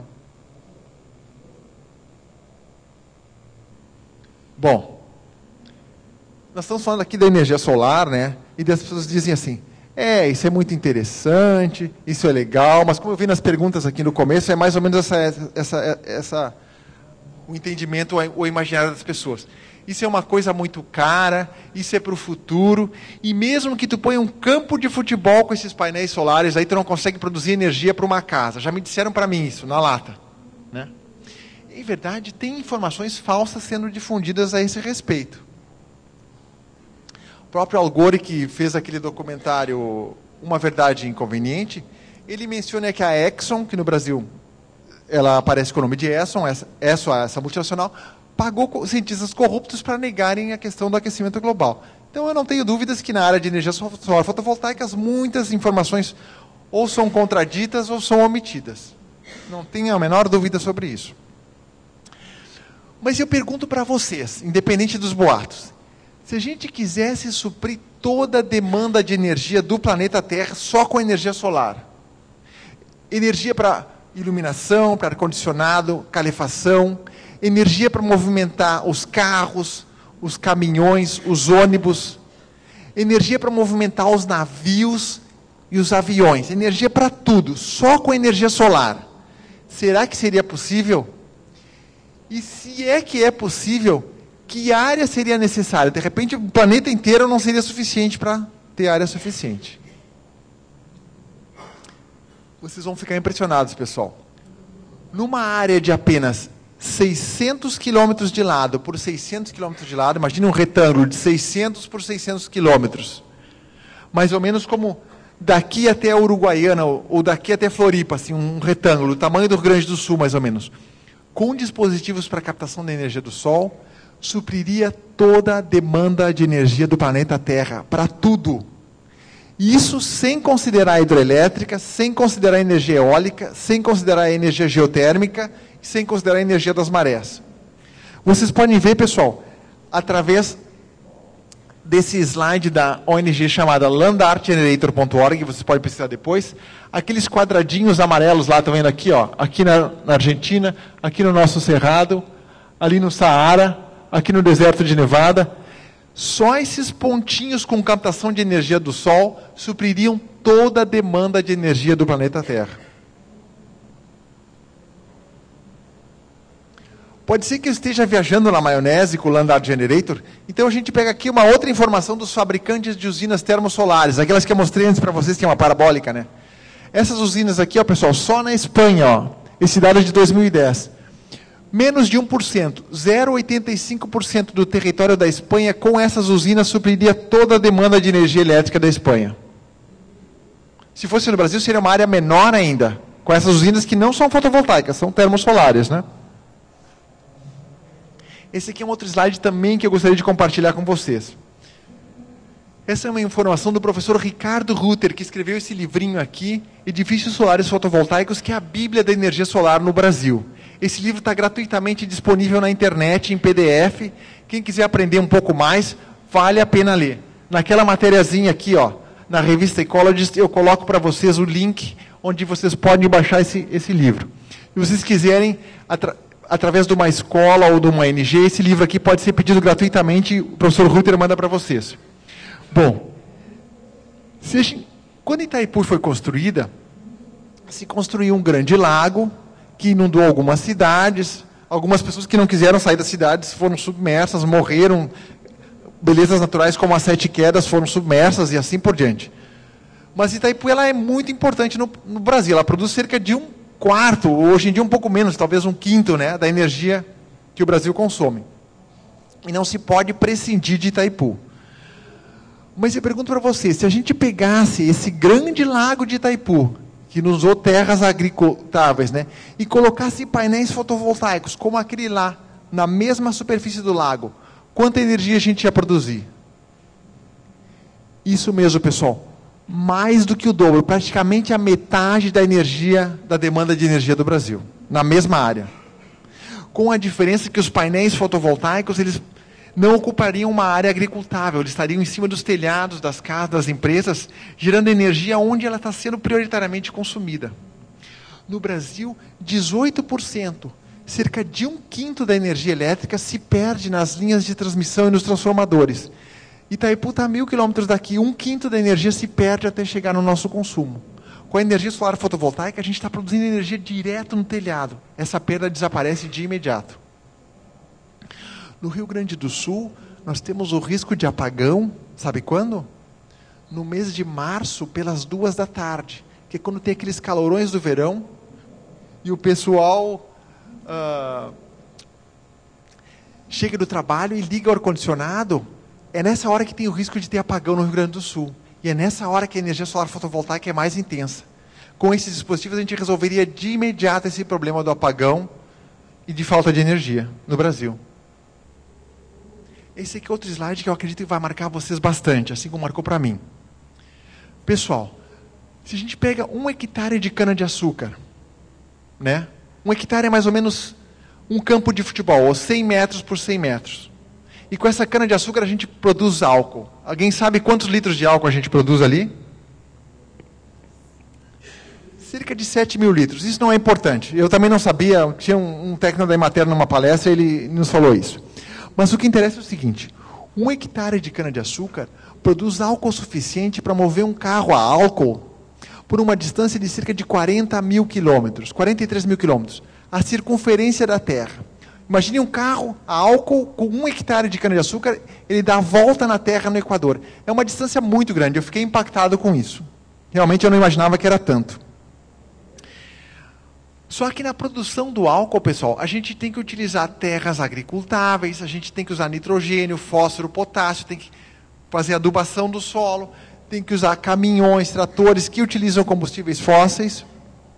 Bom, nós estamos falando aqui da energia solar, né? E as pessoas dizem assim, é, isso é muito interessante, isso é legal, mas como eu vi nas perguntas aqui no começo, é mais ou menos essa, essa, essa, o entendimento, o imaginário das pessoas. isso é uma coisa muito cara, isso é para o futuro, e mesmo que tu ponha um campo de futebol com esses painéis solares, aí tu não consegue produzir energia para uma casa. Já me disseram para mim isso, na lata. Né? Em verdade, tem informações falsas sendo difundidas a esse respeito. O próprio Al Gore, que fez aquele documentário Uma Verdade Inconveniente, ele menciona que a Exxon, que no Brasil ela aparece com o nome de Exxon, essa, essa, essa multinacional, pagou cientistas corruptos para negarem a questão do aquecimento global. Então eu não tenho dúvidas que na área de energia solar fotovoltaicas muitas informações ou são contraditas ou são omitidas. Não tenho a menor dúvida sobre isso. Mas eu pergunto para vocês, independente dos boatos, se a gente quisesse suprir toda a demanda de energia do planeta Terra só com energia solar, energia para iluminação, para ar-condicionado, calefação, energia para movimentar os carros, os caminhões, os ônibus, energia para movimentar os navios e os aviões, energia para tudo, só com energia solar. Será que seria possível? E se é que é possível, que área seria necessária? De repente, o planeta inteiro não seria suficiente para ter área suficiente. Vocês vão ficar impressionados, pessoal. Numa área de apenas seiscentos quilômetros de lado por seiscentos quilômetros de lado, imagine um retângulo de seiscentos por seiscentos quilômetros, mais ou menos como daqui até a Uruguaiana, ou daqui até Floripa, assim, um retângulo, do tamanho do Rio Grande do Sul, mais ou menos, com dispositivos para captação da energia do Sol, supriria toda a demanda de energia do planeta Terra, para tudo. Isso sem considerar a hidrelétrica, sem considerar a energia eólica, sem considerar a energia geotérmica, sem considerar a energia das marés. Vocês podem ver, pessoal, através desse slide da O N G chamada land art generator ponto org, vocês podem pesquisar depois, aqueles quadradinhos amarelos lá, estão vendo aqui, ó, aqui na, na Argentina, aqui no nosso Cerrado, ali no Saara, aqui no deserto de Nevada, só esses pontinhos com captação de energia do Sol supririam toda a demanda de energia do planeta Terra. Pode ser que eu esteja viajando na maionese com o Land Art Generator, então a gente pega aqui uma outra informação dos fabricantes de usinas termosolares, aquelas que eu mostrei antes para vocês, que é uma parabólica, né? Essas usinas aqui, ó, pessoal, só na Espanha, ó, esse dado é de dois mil e dez. Menos de um por cento, zero vírgula oitenta e cinco por cento do território da Espanha, com essas usinas, supriria toda a demanda de energia elétrica da Espanha. Se fosse no Brasil, seria uma área menor ainda, com essas usinas que não são fotovoltaicas, são termosolares, né? Esse aqui é um outro slide também que eu gostaria de compartilhar com vocês. Essa é uma informação do professor Ricardo Rutter, que escreveu esse livrinho aqui, Edifícios Solares Fotovoltaicos, que é a Bíblia da Energia Solar no Brasil. Esse livro está gratuitamente disponível na internet, em P D F. Quem quiser aprender um pouco mais, vale a pena ler. Naquela matériazinha aqui, ó, na revista Ecologist, eu coloco para vocês o link onde vocês podem baixar esse, esse livro. Se vocês quiserem, atra através de uma escola ou de uma O N G, esse livro aqui pode ser pedido gratuitamente, o professor Rutter manda para vocês. Bom, se gente, quando Itaipu foi construída, se construiu um grande lago, que inundou algumas cidades, algumas pessoas que não quiseram sair das cidades foram submersas, morreram, belezas naturais como as Sete Quedas foram submersas e assim por diante. Mas Itaipu ela é muito importante no, no Brasil, ela produz cerca de um quarto, hoje em dia um pouco menos, talvez um quinto, né, da energia que o Brasil consome. E não se pode prescindir de Itaipu. Mas eu pergunto para você, se a gente pegasse esse grande lago de Itaipu, que nos usou terras agricultáveis, né, e colocasse painéis fotovoltaicos, como aquele lá, na mesma superfície do lago, quanta energia a gente ia produzir? Isso mesmo, pessoal. Mais do que o dobro, praticamente a metade da energia, da demanda de energia do Brasil, na mesma área. Com a diferença que os painéis fotovoltaicos, eles não ocupariam uma área agricultável, eles estariam em cima dos telhados, das casas, das empresas, gerando energia onde ela está sendo prioritariamente consumida. No Brasil, dezoito por cento, cerca de um quinto da energia elétrica se perde nas linhas de transmissão e nos transformadores. Itaipu está a mil quilômetros daqui, um quinto da energia se perde até chegar no nosso consumo. Com a energia solar fotovoltaica, a gente está produzindo energia direto no telhado. Essa perda desaparece de imediato. No Rio Grande do Sul, nós temos o risco de apagão, sabe quando? No mês de março, pelas duas da tarde, que é quando tem aqueles calorões do verão, e o pessoal uh, chega do trabalho e liga o ar-condicionado. É nessa hora que tem o risco de ter apagão no Rio Grande do Sul. E é nessa hora que a energia solar fotovoltaica é mais intensa. Com esses dispositivos, a gente resolveria de imediato esse problema do apagão e de falta de energia no Brasil. Esse aqui é outro slide que eu acredito que vai marcar vocês bastante, assim como marcou para mim. Pessoal, se a gente pega um hectare de cana-de-açúcar, né? Um hectare é mais ou menos um campo de futebol, ou cem metros por cem metros. E com essa cana-de-açúcar a gente produz álcool. Alguém sabe quantos litros de álcool a gente produz ali? Cerca de sete mil litros. Isso não é importante. Eu também não sabia, tinha um, um técnico da Emater numa palestra, ele nos falou isso. Mas o que interessa é o seguinte, um hectare de cana-de-açúcar produz álcool suficiente para mover um carro a álcool por uma distância de cerca de quarenta mil quilômetros, quarenta e três mil quilômetros, a circunferência da Terra. Imagine um carro a álcool com um hectare de cana-de-açúcar, ele dá a volta na Terra no Equador. É uma distância muito grande, eu fiquei impactado com isso. Realmente eu não imaginava que era tanto. Só que na produção do álcool, pessoal, a gente tem que utilizar terras agricultáveis, a gente tem que usar nitrogênio, fósforo, potássio, tem que fazer adubação do solo, tem que usar caminhões, tratores que utilizam combustíveis fósseis.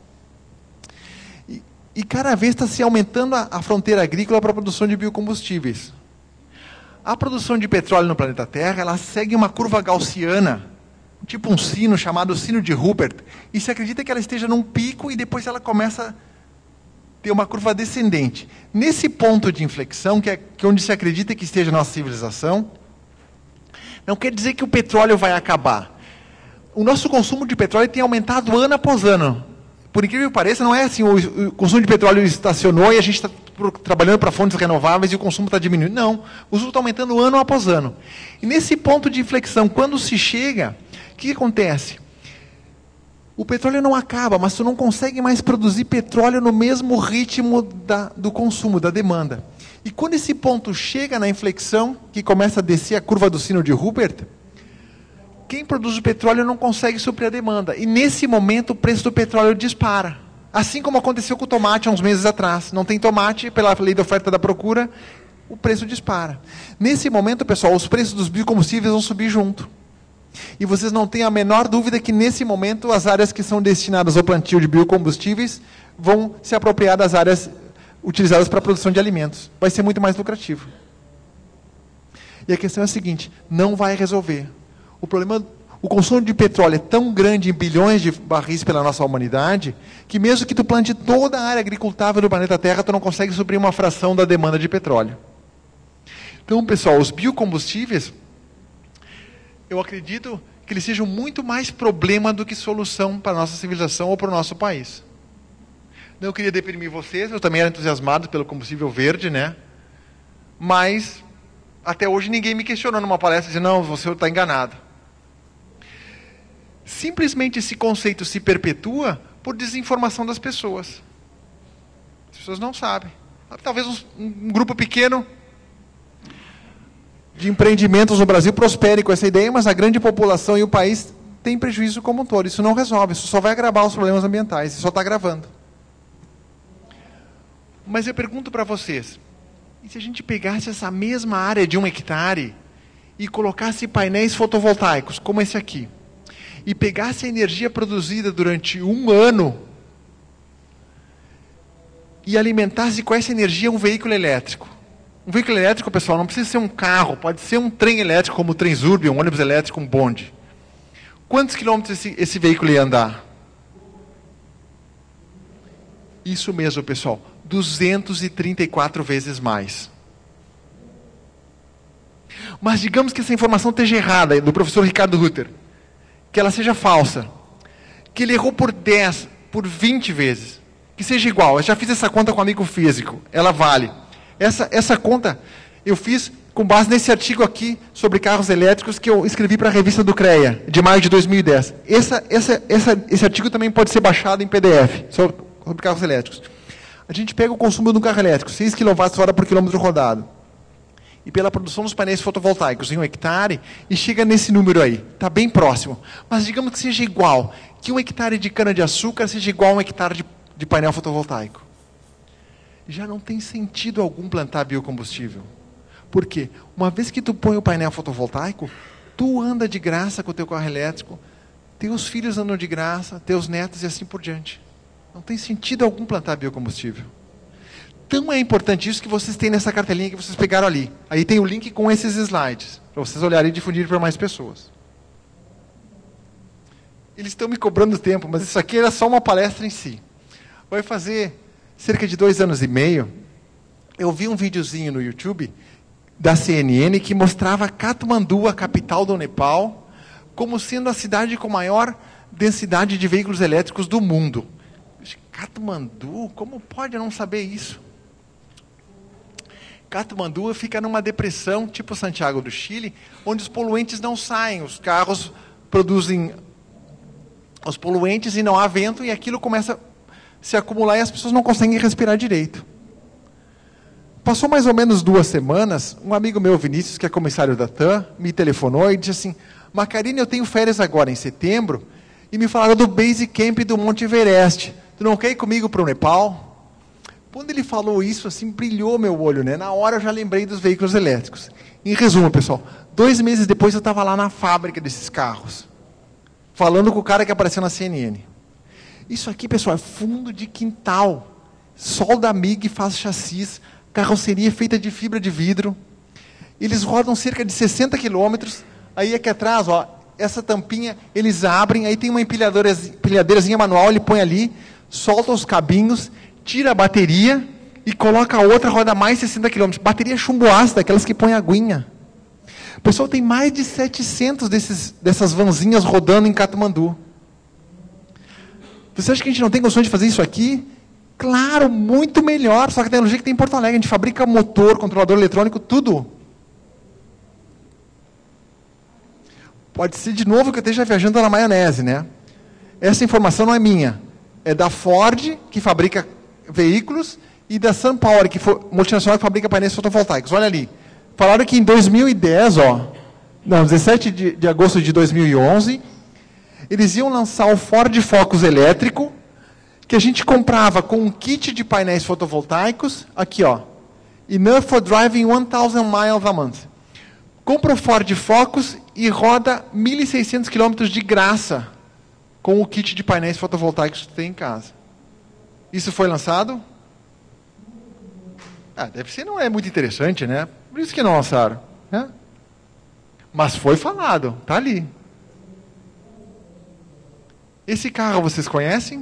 E, e cada vez está se aumentando a, a fronteira agrícola para a produção de biocombustíveis. A produção de petróleo no planeta Terra, ela segue uma curva gaussiana, tipo um sino chamado sino de Rupert, e se acredita que ela esteja num pico e depois ela começa a ter uma curva descendente. Nesse ponto de inflexão, que é, que é onde se acredita que esteja a nossa civilização, não quer dizer que o petróleo vai acabar. O nosso consumo de petróleo tem aumentado ano após ano. Por incrível que pareça, não é assim, o, o consumo de petróleo estacionou e a gente está trabalhando para fontes renováveis e o consumo está diminuindo. Não, o uso está aumentando ano após ano. E nesse ponto de inflexão, quando se chega, o que acontece? O petróleo não acaba, mas tu não consegue mais produzir petróleo no mesmo ritmo da, do consumo, da demanda. E quando esse ponto chega na inflexão, que começa a descer a curva do sino de Rupert, quem produz o petróleo não consegue suprir a demanda. E nesse momento o preço do petróleo dispara. Assim como aconteceu com o tomate há uns meses atrás. Não tem tomate, pela lei da oferta e da procura, o preço dispara. Nesse momento, pessoal, os preços dos biocombustíveis vão subir junto. E vocês não têm a menor dúvida que nesse momento as áreas que são destinadas ao plantio de biocombustíveis vão se apropriar das áreas utilizadas para a produção de alimentos. Vai ser muito mais lucrativo. E a questão é a seguinte, não vai resolver. O problema, o consumo de petróleo é tão grande em bilhões de barris pela nossa humanidade, que mesmo que tu plante toda a área agricultável do planeta Terra, tu não consegue suprir uma fração da demanda de petróleo. Então, pessoal, os biocombustíveis, eu acredito que eles sejam muito mais problema do que solução para a nossa civilização ou para o nosso país. Não queria deprimir vocês, eu também era entusiasmado pelo combustível verde, né? Mas, até hoje, ninguém me questionou numa palestra, dizendo, não, você está enganado. Simplesmente esse conceito se perpetua por desinformação das pessoas. As pessoas não sabem. Talvez um, um grupo pequeno de empreendimentos no Brasil prospere com essa ideia, mas a grande população e o país tem prejuízo como um todo. Isso não resolve, isso só vai agravar os problemas ambientais, isso só está agravando. Mas eu pergunto para vocês, e se a gente pegasse essa mesma área de um hectare e colocasse painéis fotovoltaicos, como esse aqui, e pegasse a energia produzida durante um ano e alimentasse com essa energia um veículo elétrico? Um veículo elétrico, pessoal, não precisa ser um carro, pode ser um trem elétrico, como o Transurb, um ônibus elétrico, um bonde. Quantos quilômetros esse, esse veículo ia andar? Isso mesmo, pessoal, duzentos e trinta e quatro vezes mais. Mas digamos que essa informação esteja errada, do professor Ricardo Rutter, que ela seja falsa, que ele errou por dez, por vinte vezes, que seja igual. Eu já fiz essa conta com um amigo físico, ela vale. Essa, essa conta eu fiz com base nesse artigo aqui sobre carros elétricos que eu escrevi para a revista do CREA, de maio de dois mil e dez. Essa, essa, essa, esse artigo também pode ser baixado em P D F, sobre, sobre carros elétricos. A gente pega o consumo de um carro elétrico, seis quilowatts hora por quilômetro rodado. e pela produção dos painéis fotovoltaicos em um hectare, e chega nesse número aí. Está bem próximo. Mas digamos que seja igual, que um hectare de cana-de-açúcar seja igual a um hectare de, de painel fotovoltaico. Já não tem sentido algum plantar biocombustível. Por quê? Uma vez que tu põe o painel fotovoltaico, tu anda de graça com o teu carro elétrico, teus filhos andam de graça, teus netos e assim por diante. Não tem sentido algum plantar biocombustível. Então é importante isso que vocês têm nessa cartelinha que vocês pegaram ali. Aí tem o link com esses slides, para vocês olharem e difundirem para mais pessoas. Eles estão me cobrando tempo, mas isso aqui era só uma palestra em si. Vai fazer cerca de dois anos e meio, eu vi um videozinho no YouTube da C N N que mostrava Katmandu, a capital do Nepal, como sendo a cidade com maior densidade de veículos elétricos do mundo. Katmandu? Como pode não saber isso? Katmandu fica numa depressão, tipo Santiago do Chile, onde os poluentes não saem, os carros produzem os poluentes e não há vento, e aquilo começa a se acumular e as pessoas não conseguem respirar direito. Passou mais ou menos duas semanas, um amigo meu, Vinícius, que é comissário da T A M, me telefonou e disse assim: Macarini, eu tenho férias agora em setembro, e me falaram do Base Camp do Monte Everest. Tu não quer ir comigo para o Nepal? Quando ele falou isso, assim, brilhou meu olho, né? Na hora eu já lembrei dos veículos elétricos. Em resumo, pessoal, dois meses depois eu estava lá na fábrica desses carros, falando com o cara que apareceu na C N N. Isso aqui, pessoal, é fundo de quintal. Solda M I G, faz chassis, carroceria feita de fibra de vidro. Eles rodam cerca de sessenta quilômetros. Aí aqui atrás, ó, essa tampinha, eles abrem, aí tem uma empilhadeirazinha manual, ele põe ali, solta os cabinhos, tira a bateria e coloca a outra, roda mais sessenta quilômetros. Bateria chumbo ácido, aquelas que põem aguinha. O pessoal tem mais de setecentos desses, dessas vanzinhas rodando em Katmandu. Você acha que a gente não tem condições de fazer isso aqui? Claro, muito melhor, só que a tecnologia que tem em Porto Alegre, a gente fabrica motor, controlador eletrônico, tudo. Pode ser de novo que eu esteja viajando na maionese, né? Essa informação não é minha, é da Ford, que fabrica veículos, e da SunPower, que for multinacional, que fabrica painéis fotovoltaicos. Olha ali, falaram que em dois mil e dez, ó, não, dezessete de, de agosto de dois mil e onze, eles iam lançar o Ford Focus elétrico, que a gente comprava com um kit de painéis fotovoltaicos, aqui ó, enough for driving one thousand miles a month. Compra o Ford Focus e roda mil e seiscentos quilômetros de graça com o kit de painéis fotovoltaicos que tem em casa. Isso foi lançado? Ah, deve ser, não é muito interessante, né? Por isso que não lançaram, né? Mas foi falado, tá ali. Esse carro vocês conhecem?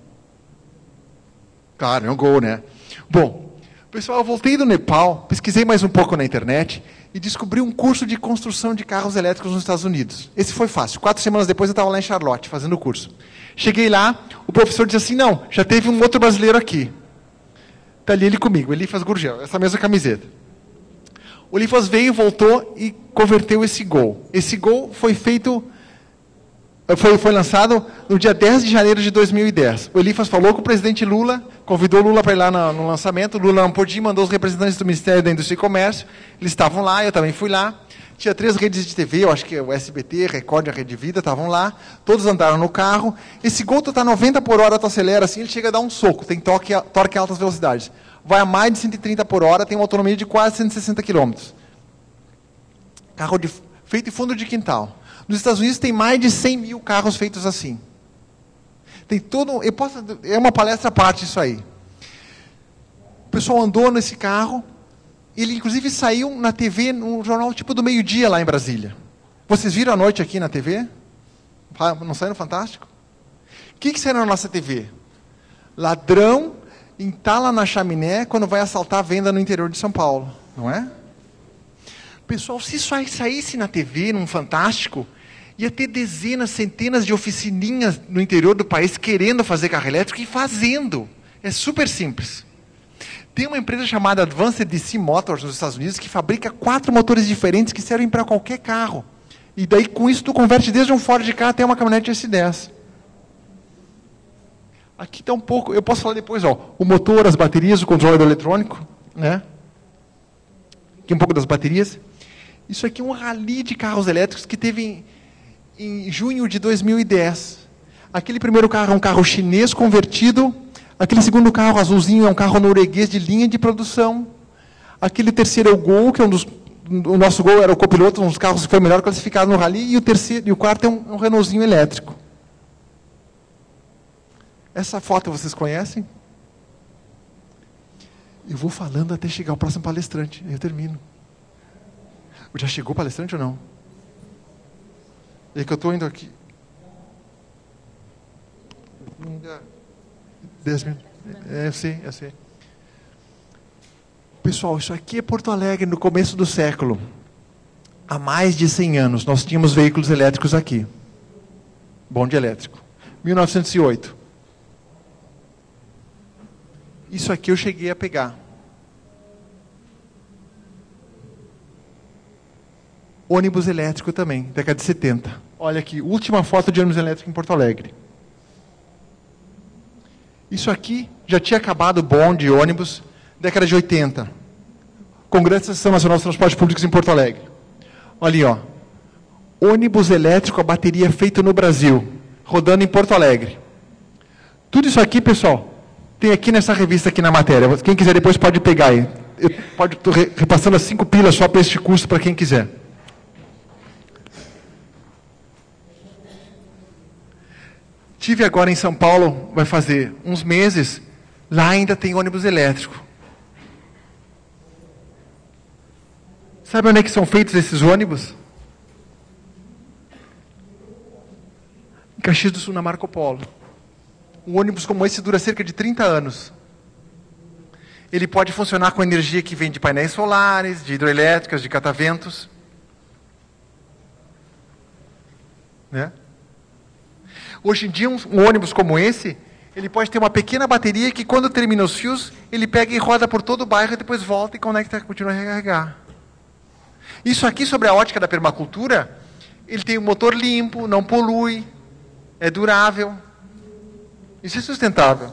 Claro, é um Gol, né? Bom, pessoal, eu voltei do Nepal, pesquisei mais um pouco na internet e descobri um curso de construção de carros elétricos nos Estados Unidos. Esse foi fácil. Quatro semanas depois eu estava lá em Charlotte, fazendo o curso. Cheguei lá, o professor disse assim, não, já teve um outro brasileiro aqui. Está ali ele comigo, Elifas Gurgel, essa mesma camiseta. O Elifas veio, voltou e converteu esse Gol. Esse Gol foi feito... Foi, foi lançado no dia dez de janeiro de dois mil e dez. O Elifas falou com o presidente Lula, convidou o Lula para ir lá no, no lançamento. O Lula não pôde ir, mandou os representantes do Ministério da Indústria e Comércio. Eles estavam lá, eu também fui lá. Tinha três redes de T V, eu acho que o S B T, Record e a Rede Vida, estavam lá. Todos andaram no carro. Esse Gol, tu está noventa por hora, tu acelera assim, ele chega a dar um soco. Tem torque, torque em altas velocidades. Vai a mais de cento e trinta por hora, tem uma autonomia de quase cento e sessenta quilômetros. Carro de, feito em fundo de quintal. Nos Estados Unidos tem mais de cem mil carros feitos assim. Tem todo, eu posso, é uma palestra à parte isso aí. O pessoal andou nesse carro, ele inclusive saiu na T V, num jornal tipo do meio-dia lá em Brasília. Vocês viram à noite aqui na T V? Não saiu no Fantástico? O que, que saiu na nossa T V? Ladrão entala na chaminé quando vai assaltar a venda no interior de São Paulo. Não é? Pessoal, se isso aí saísse na T V, num Fantástico, ia ter dezenas, centenas de oficininhas no interior do país querendo fazer carro elétrico e fazendo. É super simples. Tem uma empresa chamada Advanced D C Motors nos Estados Unidos que fabrica quatro motores diferentes que servem para qualquer carro. E daí com isso tu converte desde um Ford Ka até uma caminhonete S dez. Aqui está um pouco, eu posso falar depois, ó, o motor, as baterias, o controle eletrônico, né? Aqui um pouco das baterias. Isso aqui é um rally de carros elétricos que teve em, em junho de dois mil e dez. Aquele primeiro carro é um carro chinês convertido. Aquele segundo carro azulzinho é um carro norueguês de linha de produção. Aquele terceiro é o Gol, que é um dos... O nosso Gol era o copiloto, um dos carros que foi melhor classificado no rally. E o, terceiro, e o quarto é um, um Renaultzinho elétrico. Essa foto vocês conhecem? Eu vou falando até chegar o próximo palestrante. Eu termino. Já chegou o palestrante ou não? É que eu estou indo aqui. Dez minutos. É, eu sei, eu sei. Pessoal, isso aqui é Porto Alegre no começo do século. Há mais de cem anos nós tínhamos veículos elétricos aqui. Bonde elétrico. mil novecentos e oito. Isso aqui eu cheguei a pegar. Ônibus elétrico também, década de setenta. Olha aqui, última foto de ônibus elétrico em Porto Alegre. Isso aqui já tinha acabado o bonde, ônibus, década de oitenta. Congresso da Associação Nacional de Transportes Públicos em Porto Alegre. Olha aí, ó. Ônibus elétrico a bateria feito no Brasil, rodando em Porto Alegre. Tudo isso aqui, pessoal, tem aqui nessa revista, aqui na matéria. Quem quiser depois pode pegar aí. Eu pode, estou repassando as cinco pilas só para este curso, para quem quiser. Tive agora em São Paulo, vai fazer uns meses, lá ainda tem ônibus elétrico. Sabe onde é que são feitos esses ônibus? Em Caxias do Sul, na Marco Polo. Um ônibus como esse dura cerca de trinta anos. Ele pode funcionar com energia que vem de painéis solares, de hidroelétricas, de cataventos. Né? Hoje em dia, um, um ônibus como esse, ele pode ter uma pequena bateria que, quando termina os fios, ele pega e roda por todo o bairro e depois volta e conecta e continua a recarregar. Isso aqui, sobre a ótica da permacultura, ele tem um motor limpo, não polui, é durável. Isso é sustentável.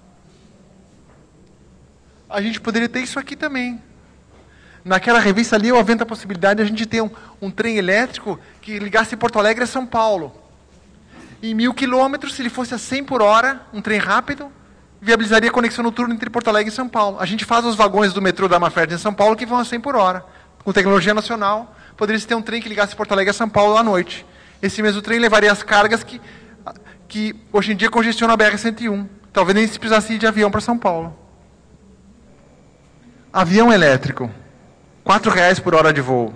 A gente poderia ter isso aqui também. Naquela revista ali, eu avento a possibilidade de a gente ter um, um trem elétrico que ligasse Porto Alegre a São Paulo. Em mil quilômetros, se ele fosse a cem por hora, um trem rápido, viabilizaria a conexão noturna entre Porto Alegre e São Paulo. A gente faz os vagões do metrô da Mafert em São Paulo que vão a cem por hora. Com tecnologia nacional, poderia-se ter um trem que ligasse Porto Alegre a São Paulo à noite. Esse mesmo trem levaria as cargas que, que hoje em dia congestionam a B R cento e um. Talvez nem se precisasse ir de avião para São Paulo. Avião elétrico. quatro reais por hora de voo.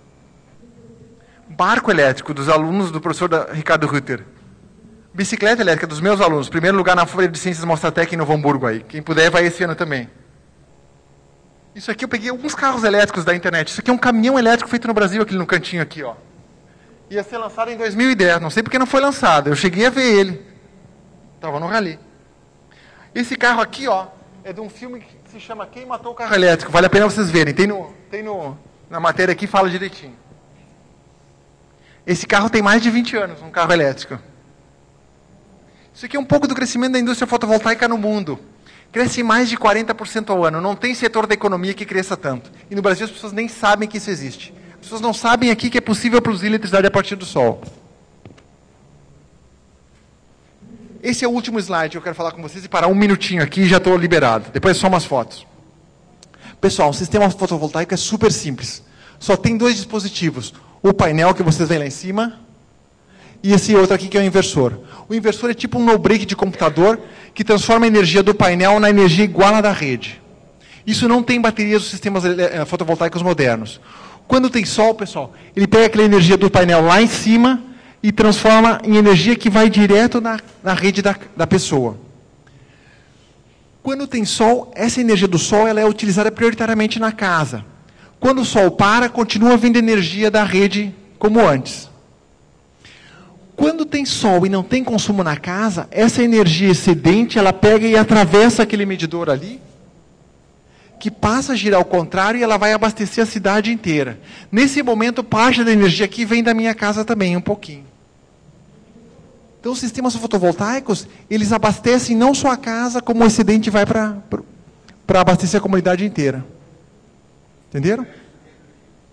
Barco elétrico dos alunos do professor da, Ricardo Rutter. Bicicleta elétrica dos meus alunos. Primeiro lugar na Folha de Ciências Mostratec em Novo Hamburgo aí. Quem puder vai esse ano também. Isso aqui eu peguei alguns carros elétricos da internet. Isso aqui é um caminhão elétrico feito no Brasil, aqui no cantinho aqui, ó. Ia ser lançado em dois mil e dez. Não sei porque não foi lançado. Eu cheguei a ver ele. Estava no rally. Esse carro aqui, ó, é de um filme que se chama Quem Matou o Carro Elétrico. Vale a pena vocês verem. Tem, no, tem no, na matéria aqui, fala direitinho. Esse carro tem mais de vinte anos, um carro elétrico. Isso aqui é um pouco do crescimento da indústria fotovoltaica no mundo. Cresce mais de quarenta por cento ao ano. Não tem setor da economia que cresça tanto. E no Brasil as pessoas nem sabem que isso existe. As pessoas não sabem aqui que é possível produzir eletricidade a partir do sol. Esse é o último slide que eu quero falar com vocês e parar um minutinho aqui e já estou liberado. Depois só umas fotos. Pessoal, o sistema fotovoltaico é super simples. Só tem dois dispositivos. O painel que vocês veem lá em cima e esse outro aqui que é o inversor. O inversor é tipo um no-break de computador que transforma a energia do painel na energia igual à da rede. Isso não tem baterias dos sistemas fotovoltaicos modernos. Quando tem sol, pessoal, ele pega aquela energia do painel lá em cima e transforma em energia que vai direto na, na rede da, da pessoa. Quando tem sol, essa energia do sol ela é utilizada prioritariamente na casa. Quando o sol para, continua vindo energia da rede como antes. Quando tem sol e não tem consumo na casa, essa energia excedente, ela pega e atravessa aquele medidor ali, que passa a girar ao contrário e ela vai abastecer a cidade inteira. Nesse momento, parte da energia aqui vem da minha casa também, um pouquinho. Então, os sistemas fotovoltaicos, eles abastecem não só a casa, como o excedente vai para para abastecer a comunidade inteira. Entenderam?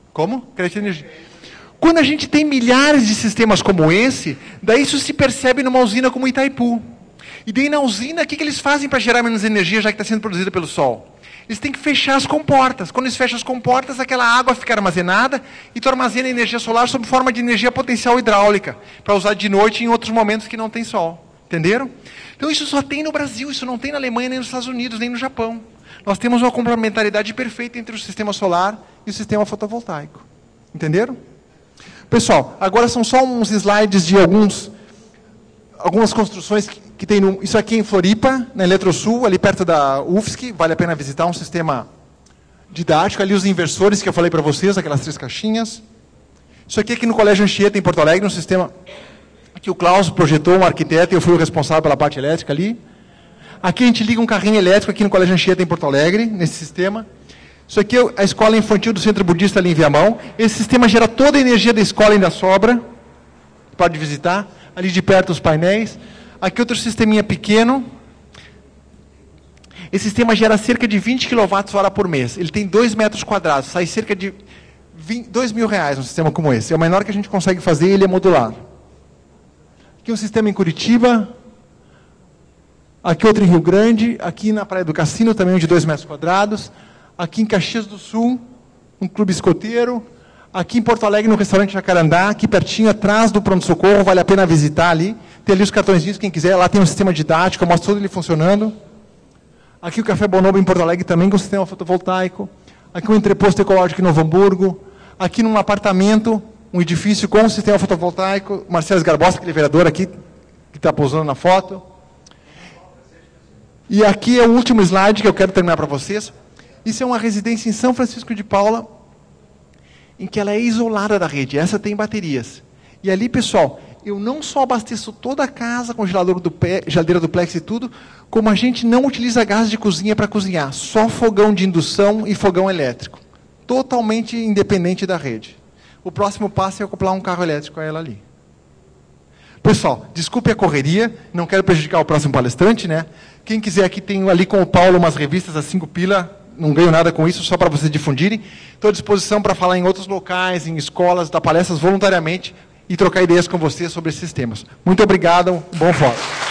Como? Crédito de energia. Quando a gente tem milhares de sistemas como esse, daí isso se percebe numa usina como Itaipu. E daí na usina, o que, que eles fazem para gerar menos energia, já que está sendo produzida pelo sol? Eles têm que fechar as comportas. Quando eles fecham as comportas, aquela água fica armazenada e tu armazena energia solar sob forma de energia potencial hidráulica, para usar de noite em outros momentos que não tem sol. Entenderam? Então isso só tem no Brasil, isso não tem na Alemanha, nem nos Estados Unidos, nem no Japão. Nós temos uma complementaridade perfeita entre o sistema solar e o sistema fotovoltaico. Entenderam? Pessoal, agora são só uns slides de alguns, algumas construções que, que tem no... Isso aqui em Floripa, na Eletrosul, ali perto da U F S C, vale a pena visitar, um sistema didático. Ali os inversores que eu falei para vocês, aquelas três caixinhas. Isso aqui aqui no Colégio Anchieta, em Porto Alegre, um sistema que o Klaus projetou, um arquiteto, e eu fui o responsável pela parte elétrica ali. Aqui a gente liga um carrinho elétrico aqui no Colégio Anchieta, em Porto Alegre, nesse sistema. Isso aqui é a escola infantil do Centro Budista ali em Viamão. Esse sistema gera toda a energia da escola e ainda sobra. Pode visitar. Ali de perto os painéis. Aqui outro sisteminha pequeno. Esse sistema gera cerca de vinte quilowatt-hora por mês. Ele tem dois metros quadrados. Sai cerca de dois mil reais um sistema como esse. É o menor que a gente consegue fazer e ele é modular. Aqui um sistema em Curitiba. Aqui outro em Rio Grande. Aqui na Praia do Cassino também um de dois metros quadrados. Aqui em Caxias do Sul, um clube escoteiro. Aqui em Porto Alegre, no restaurante Jacarandá, aqui pertinho, atrás do pronto-socorro, vale a pena visitar ali. Tem ali os cartõezinhos, quem quiser. Lá tem um sistema didático, eu mostro todo ele funcionando. Aqui o Café Bonobo em Porto Alegre também com sistema fotovoltaico. Aqui um entreposto ecológico em Novo Hamburgo. Aqui num apartamento, um edifício com um sistema fotovoltaico. Marcelo Esgarbosa, aquele vereador aqui, que está posando na foto. E aqui é o último slide que eu quero terminar para vocês. Isso é uma residência em São Francisco de Paula, em que ela é isolada da rede. Essa tem baterias. E ali, pessoal, eu não só abasteço toda a casa com gelador do pé, geladeira duplex e tudo, como a gente não utiliza gás de cozinha para cozinhar. Só fogão de indução e fogão elétrico. Totalmente independente da rede. O próximo passo é acoplar um carro elétrico a ela ali. Pessoal, desculpe a correria, não quero prejudicar o próximo palestrante, né? Quem quiser aqui, tem ali com o Paulo umas revistas a cinco pila, não ganho nada com isso, só para vocês difundirem. Estou à disposição para falar em outros locais, em escolas, dar palestras voluntariamente e trocar ideias com vocês sobre esses temas. Muito obrigado, bom fórum.